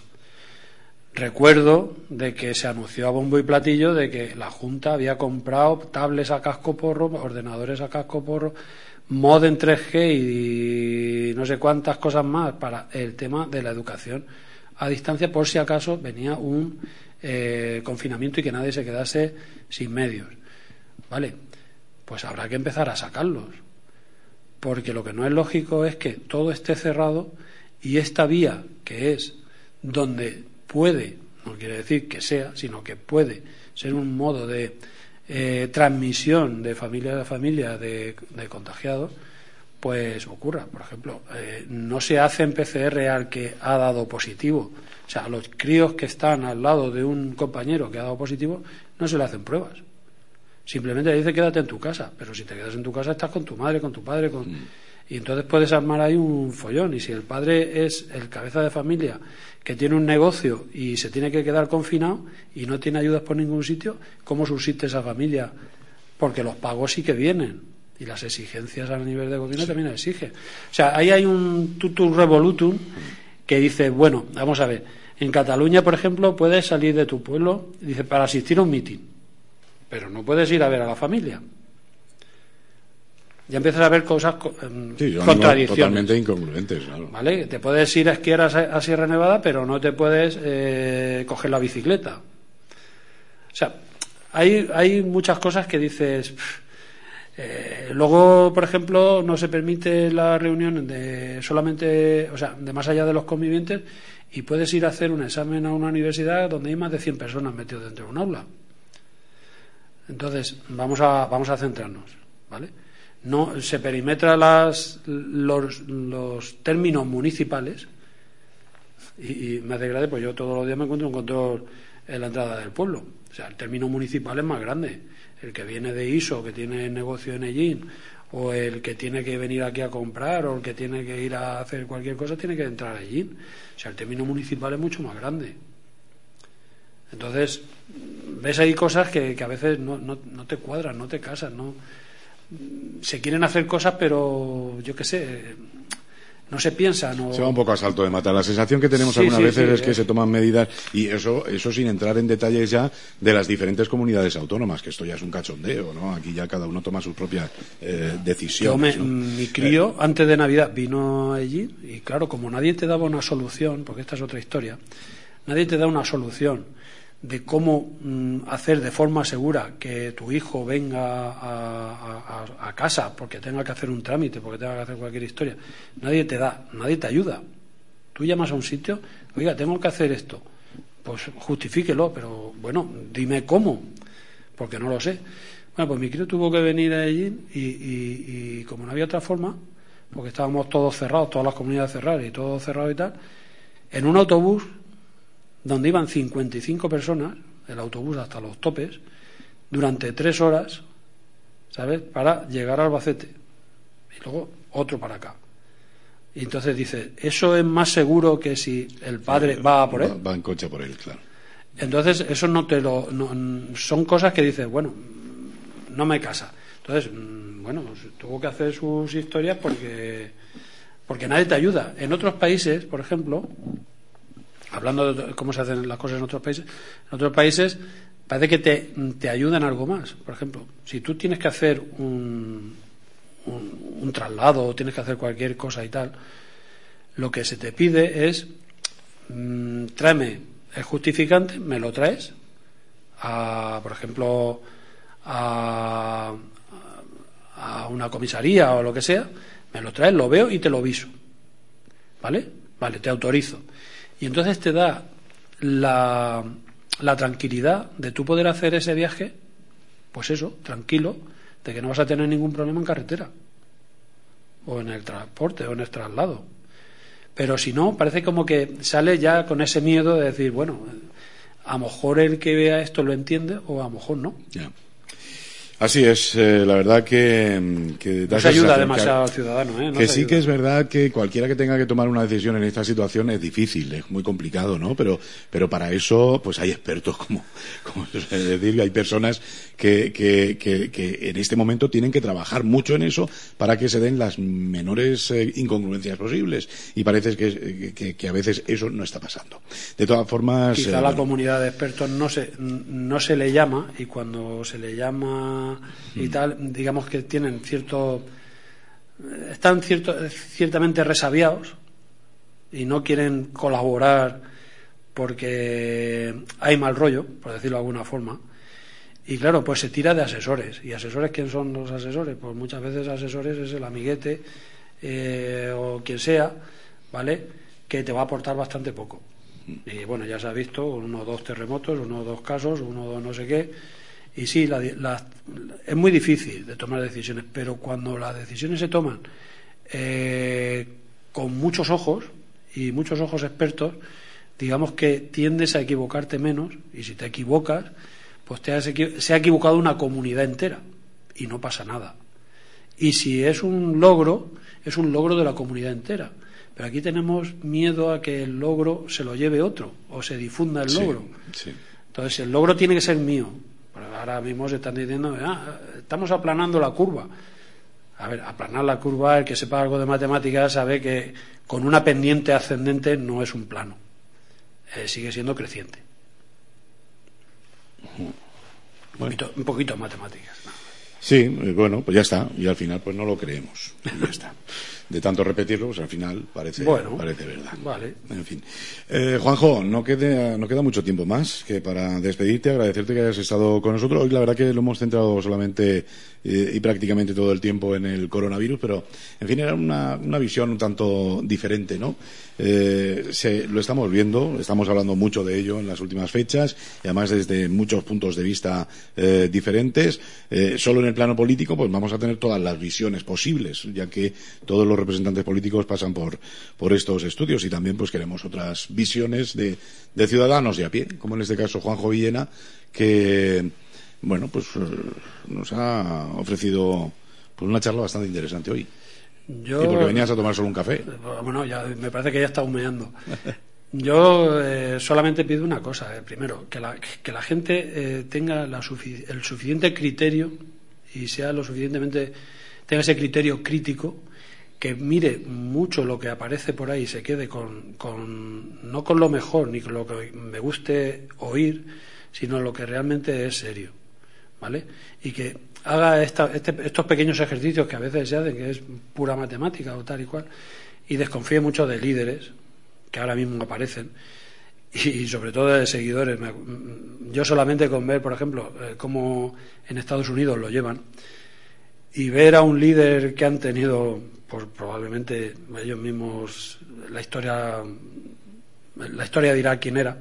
Recuerdo de que se anunció a bombo y platillo de que la Junta había comprado tablets a casco porro, ordenadores a casco porro, modem tres G y no sé cuántas cosas más para el tema de la educación a distancia, por si acaso venía un eh, confinamiento y que nadie se quedase sin medios. Vale, pues habrá que empezar a sacarlos, porque lo que no es lógico es que todo esté cerrado y esta vía, que es donde puede, no quiere decir que sea, sino que puede ser un modo de eh, transmisión de familia a familia de, de contagiados, pues ocurra. Por ejemplo, eh, no se hacen P C R al que ha dado positivo. O sea, a los críos que están al lado de un compañero que ha dado positivo no se le hacen pruebas. Simplemente le dice quédate en tu casa, pero si te quedas en tu casa estás con tu madre, con tu padre, con... Mm. Y entonces puedes armar ahí un follón. Y si el padre es el cabeza de familia que tiene un negocio y se tiene que quedar confinado y no tiene ayudas por ningún sitio, ¿cómo subsiste esa familia? Porque los pagos sí que vienen y las exigencias a nivel de gobierno sí. también exigen. O sea, ahí hay un tutum revolutum que dice, bueno, vamos a ver, en Cataluña, por ejemplo, puedes salir de tu pueblo, dice, para asistir a un mitin, pero no puedes ir a ver a la familia. Ya empiezas a ver cosas sí, contradicciones. Totalmente incongruentes, claro. ¿Vale? Te puedes ir a esquiar a, a Sierra Nevada, pero no te puedes eh, coger la bicicleta. O sea, hay, hay muchas cosas que dices... Eh, luego, por ejemplo, no se permite la reunión de solamente, o sea, de más allá de los convivientes, y puedes ir a hacer un examen a una universidad donde hay más de cien personas metidas dentro de un aula. Entonces, vamos a, vamos a centrarnos, ¿vale? No se perimetra las, los, los términos municipales y, y me hace gracia, pues yo todos los días me encuentro un control en la entrada del pueblo. O sea, el término municipal es más grande. El que viene de Iso, que tiene negocio en Ellín, o el que tiene que venir aquí a comprar, o el que tiene que ir a hacer cualquier cosa, tiene que entrar a Ellín. O sea, el término municipal es mucho más grande. Entonces, ves ahí cosas que, que a veces no, no, no te cuadran, no te casan, no... Se quieren hacer cosas, pero yo qué sé, no se piensa. No... Se va un poco a salto de mata. La sensación que tenemos sí, algunas sí, veces sí, es que eh. se toman medidas, y eso eso sin entrar en detalles ya de las diferentes comunidades autónomas, que esto ya es un cachondeo, ¿no? Aquí ya cada uno toma sus propias eh, decisiones. Yo me, ¿no? Mi crío, eh. antes de Navidad, vino allí, y claro, como nadie te daba una solución, porque esta es otra historia, nadie te da una solución de cómo mm, hacer de forma segura que tu hijo venga a, a, a casa porque tenga que hacer un trámite, porque tenga que hacer cualquier historia. Nadie te da, nadie te ayuda. Tú llamas a un sitio, oiga, tengo que hacer esto. Pues justifíquelo, pero bueno, dime cómo, porque no lo sé. Bueno, pues mi crío tuvo que venir allí y, y, y como no había otra forma, porque estábamos todos cerrados, todas las comunidades cerradas y todo cerrado y tal, en un autobús donde iban cincuenta y cinco personas, el autobús hasta los topes, durante tres horas, ¿sabes?, para llegar a Albacete. Y luego otro para acá. Y entonces dice, ¿eso es más seguro que si el padre sí, va a por él? Va, va en coche por él, claro. Entonces, eso no te lo... No, son cosas que dices, bueno, no me casa. Entonces, bueno, tuvo que hacer sus historias porque, porque nadie te ayuda. En otros países, por ejemplo... Hablando de cómo se hacen las cosas en otros países, en otros países parece que te, te ayudan algo más. Por ejemplo, si tú tienes que hacer un, un, un traslado o tienes que hacer cualquier cosa y tal, lo que se te pide es mmm, tráeme el justificante, me lo traes, a, por ejemplo, a, a una comisaría o lo que sea, me lo traes, lo veo y te lo viso. ¿Vale? Vale, te autorizo. Y entonces te da la, la tranquilidad de tú poder hacer ese viaje, pues eso, tranquilo, de que no vas a tener ningún problema en carretera, o en el transporte, o en el traslado. Pero si no, parece como que sale ya con ese miedo de decir, bueno, a lo mejor el que vea esto lo entiende, o a lo mejor no. Yeah. Así es, eh, la verdad que... que no se ayuda demasiado al ciudadano, ¿eh? No que sí ayuda. Que es verdad que cualquiera que tenga que tomar una decisión en esta situación es difícil, es muy complicado, ¿no? Pero, pero para eso, pues hay expertos, como, como es decir, hay personas que, que, que, que en este momento tienen que trabajar mucho en eso para que se den las menores eh, incongruencias posibles. Y parece que, que, que a veces eso no está pasando. De todas formas... Quizá eh, la bueno, comunidad de expertos no se, no se le llama, y cuando se le llama y tal, digamos que tienen cierto, están cierto, ciertamente resabiados y no quieren colaborar porque hay mal rollo, por decirlo de alguna forma, y claro, pues se tira de asesores. ¿Y asesores quién son los asesores? Pues muchas veces asesores es el amiguete eh, o quien sea, ¿vale?, que te va a aportar bastante poco. Y bueno, ya se ha visto uno o dos terremotos, uno o dos casos, uno o dos no sé qué. Y sí, la, la, es muy difícil de tomar decisiones, pero cuando las decisiones se toman eh, con muchos ojos y muchos ojos expertos, digamos que tiendes a equivocarte menos, y si te equivocas, pues te has equi- se ha equivocado una comunidad entera y no pasa nada. Y si es un logro, es un logro de la comunidad entera. Pero aquí tenemos miedo a que el logro se lo lleve otro o se difunda el logro. Sí, sí. Entonces el logro tiene que ser mío. Pero ahora mismo se están diciendo, ah, estamos aplanando la curva. A ver, aplanar la curva, el que sepa algo de matemáticas sabe que con una pendiente ascendente no es un plano. Eh, sigue siendo creciente. Bueno. Un poquito, un poquito de matemáticas. No. Sí, bueno, pues ya está. Y al final pues no lo creemos. Y ya está. De tanto repetirlo, pues al final parece, bueno, parece verdad. Vale. En fin. Eh, Juanjo, no queda, no queda mucho tiempo más que para despedirte, agradecerte que hayas estado con nosotros. Hoy la verdad que lo hemos centrado solamente eh, y prácticamente todo el tiempo en el coronavirus, pero en fin era una, una visión un tanto diferente, ¿no? Eh, se, lo estamos viendo, estamos hablando mucho de ello en las últimas fechas y además desde muchos puntos de vista eh, diferentes. Eh, solo en el plano político pues vamos a tener todas las visiones posibles, ya que todos los representantes políticos pasan por, por estos estudios y también pues queremos otras visiones de, de ciudadanos de a pie, como en este caso Juanjo Villena, que bueno pues nos ha ofrecido pues una charla bastante interesante hoy. Yo, y porque venías a tomar solo un café. Bueno, ya me parece que ya está humeando. Yo eh, solamente pido una cosa, eh, primero, que la, que la gente eh, tenga la sufic- el suficiente criterio y sea lo suficientemente, tenga ese criterio crítico, que mire mucho lo que aparece por ahí y se quede con, con no con lo mejor ni con lo que me guste oír, sino lo que realmente es serio, ¿vale? Y que haga esta, este, estos pequeños ejercicios que a veces se hacen, que es pura matemática o tal y cual, y desconfíe mucho de líderes que ahora mismo aparecen y, y sobre todo de seguidores. Me, yo solamente con ver, por ejemplo, eh, cómo en Estados Unidos lo llevan y ver a un líder que han tenido, pues probablemente ellos mismos, la historia la historia dirá quién era,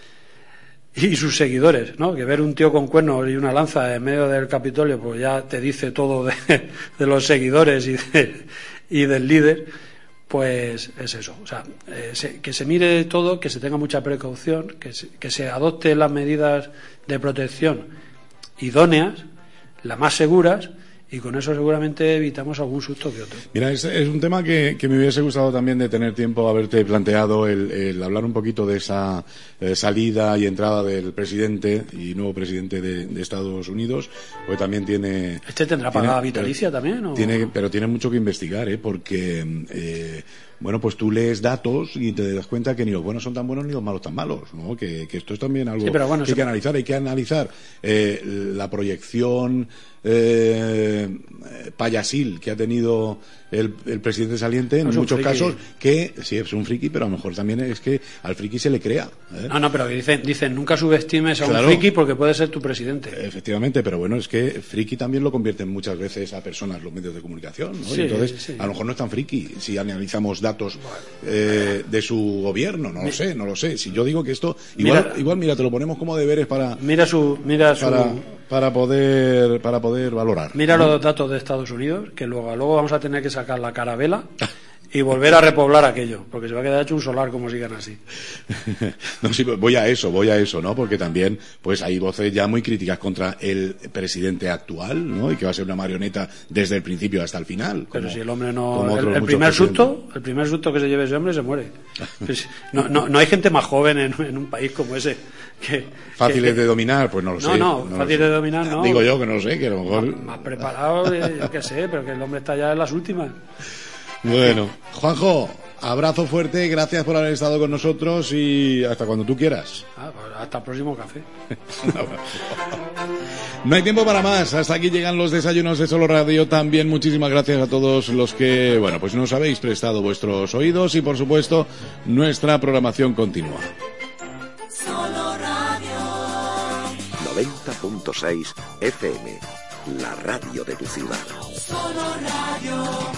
y sus seguidores, ¿no? Que ver un tío con cuernos y una lanza en medio del Capitolio pues ya te dice todo de, de los seguidores y, de, y del líder. Pues es eso, o sea, eh, se, que se mire todo, que se tenga mucha precaución, que se, que se adopten las medidas de protección idóneas, las más seguras, y con eso seguramente evitamos algún susto que otro. Mira, es, es un tema que, que me hubiese gustado también de tener tiempo a haberte planteado, el, el hablar un poquito de esa eh, salida y entrada del presidente y nuevo presidente de, de Estados Unidos, porque también tiene... ¿Este tendrá tiene, pagada vitalicia pero, también? ¿O? Tiene, pero tiene mucho que investigar, ¿eh? Porque... Eh, bueno, pues tú lees datos y te das cuenta que ni los buenos son tan buenos ni los malos tan malos, ¿no? Que, que esto es también algo sí, pero bueno, que hay que analizar. Hay que analizar eh, la proyección eh, payasil que ha tenido el, el presidente saliente en es muchos friki. casos, que sí es un friki, pero a lo mejor también es que al friki se le crea, ¿eh? No, no, pero dicen, dicen nunca subestimes a Claro. un friki porque puede ser tu presidente. Efectivamente, pero bueno, es que friki también lo convierten muchas veces a personas los medios de comunicación, ¿no? Sí, Y entonces, sí. a lo mejor no es tan friki si analizamos datos eh, de su gobierno, no lo sé, no lo sé. Si yo digo que esto, igual, Mira, igual mira, te lo ponemos como deberes para, Mira su, mira su, para, para poder, para poder valorar. mira los datos de Estados Unidos, que luego, luego vamos a tener que sacar la carabela y volver a repoblar aquello, porque se va a quedar hecho un solar como sigan así. No, sí, voy a eso, voy a eso, ¿no? Porque también, pues hay voces ya muy críticas contra el presidente actual, ¿no? Y que va a ser una marioneta desde el principio hasta el final. Pero como, si el hombre no, como el, otros el muchos primer presidentes. susto, el primer susto que se lleve ese hombre se muere. Pues, no, no, no hay gente más joven en, en un país como ese. Que, Fáciles que, de dominar, pues no lo no, sé. no, lo fáciles sé. de dominar, no. Digo yo que no lo sé, que a lo mejor. Más, más preparado, eh, yo qué sé, pero que el hombre está ya en las últimas. Bueno, Juanjo, abrazo fuerte, gracias por haber estado con nosotros y hasta cuando tú quieras. Ah, pues hasta el próximo café. No hay tiempo para más, hasta aquí llegan los desayunos de Solo Radio. También muchísimas gracias a todos los que, bueno, pues nos habéis prestado vuestros oídos y por supuesto nuestra programación continúa. noventa punto seis F M, la radio de tu ciudad. Solo Radio.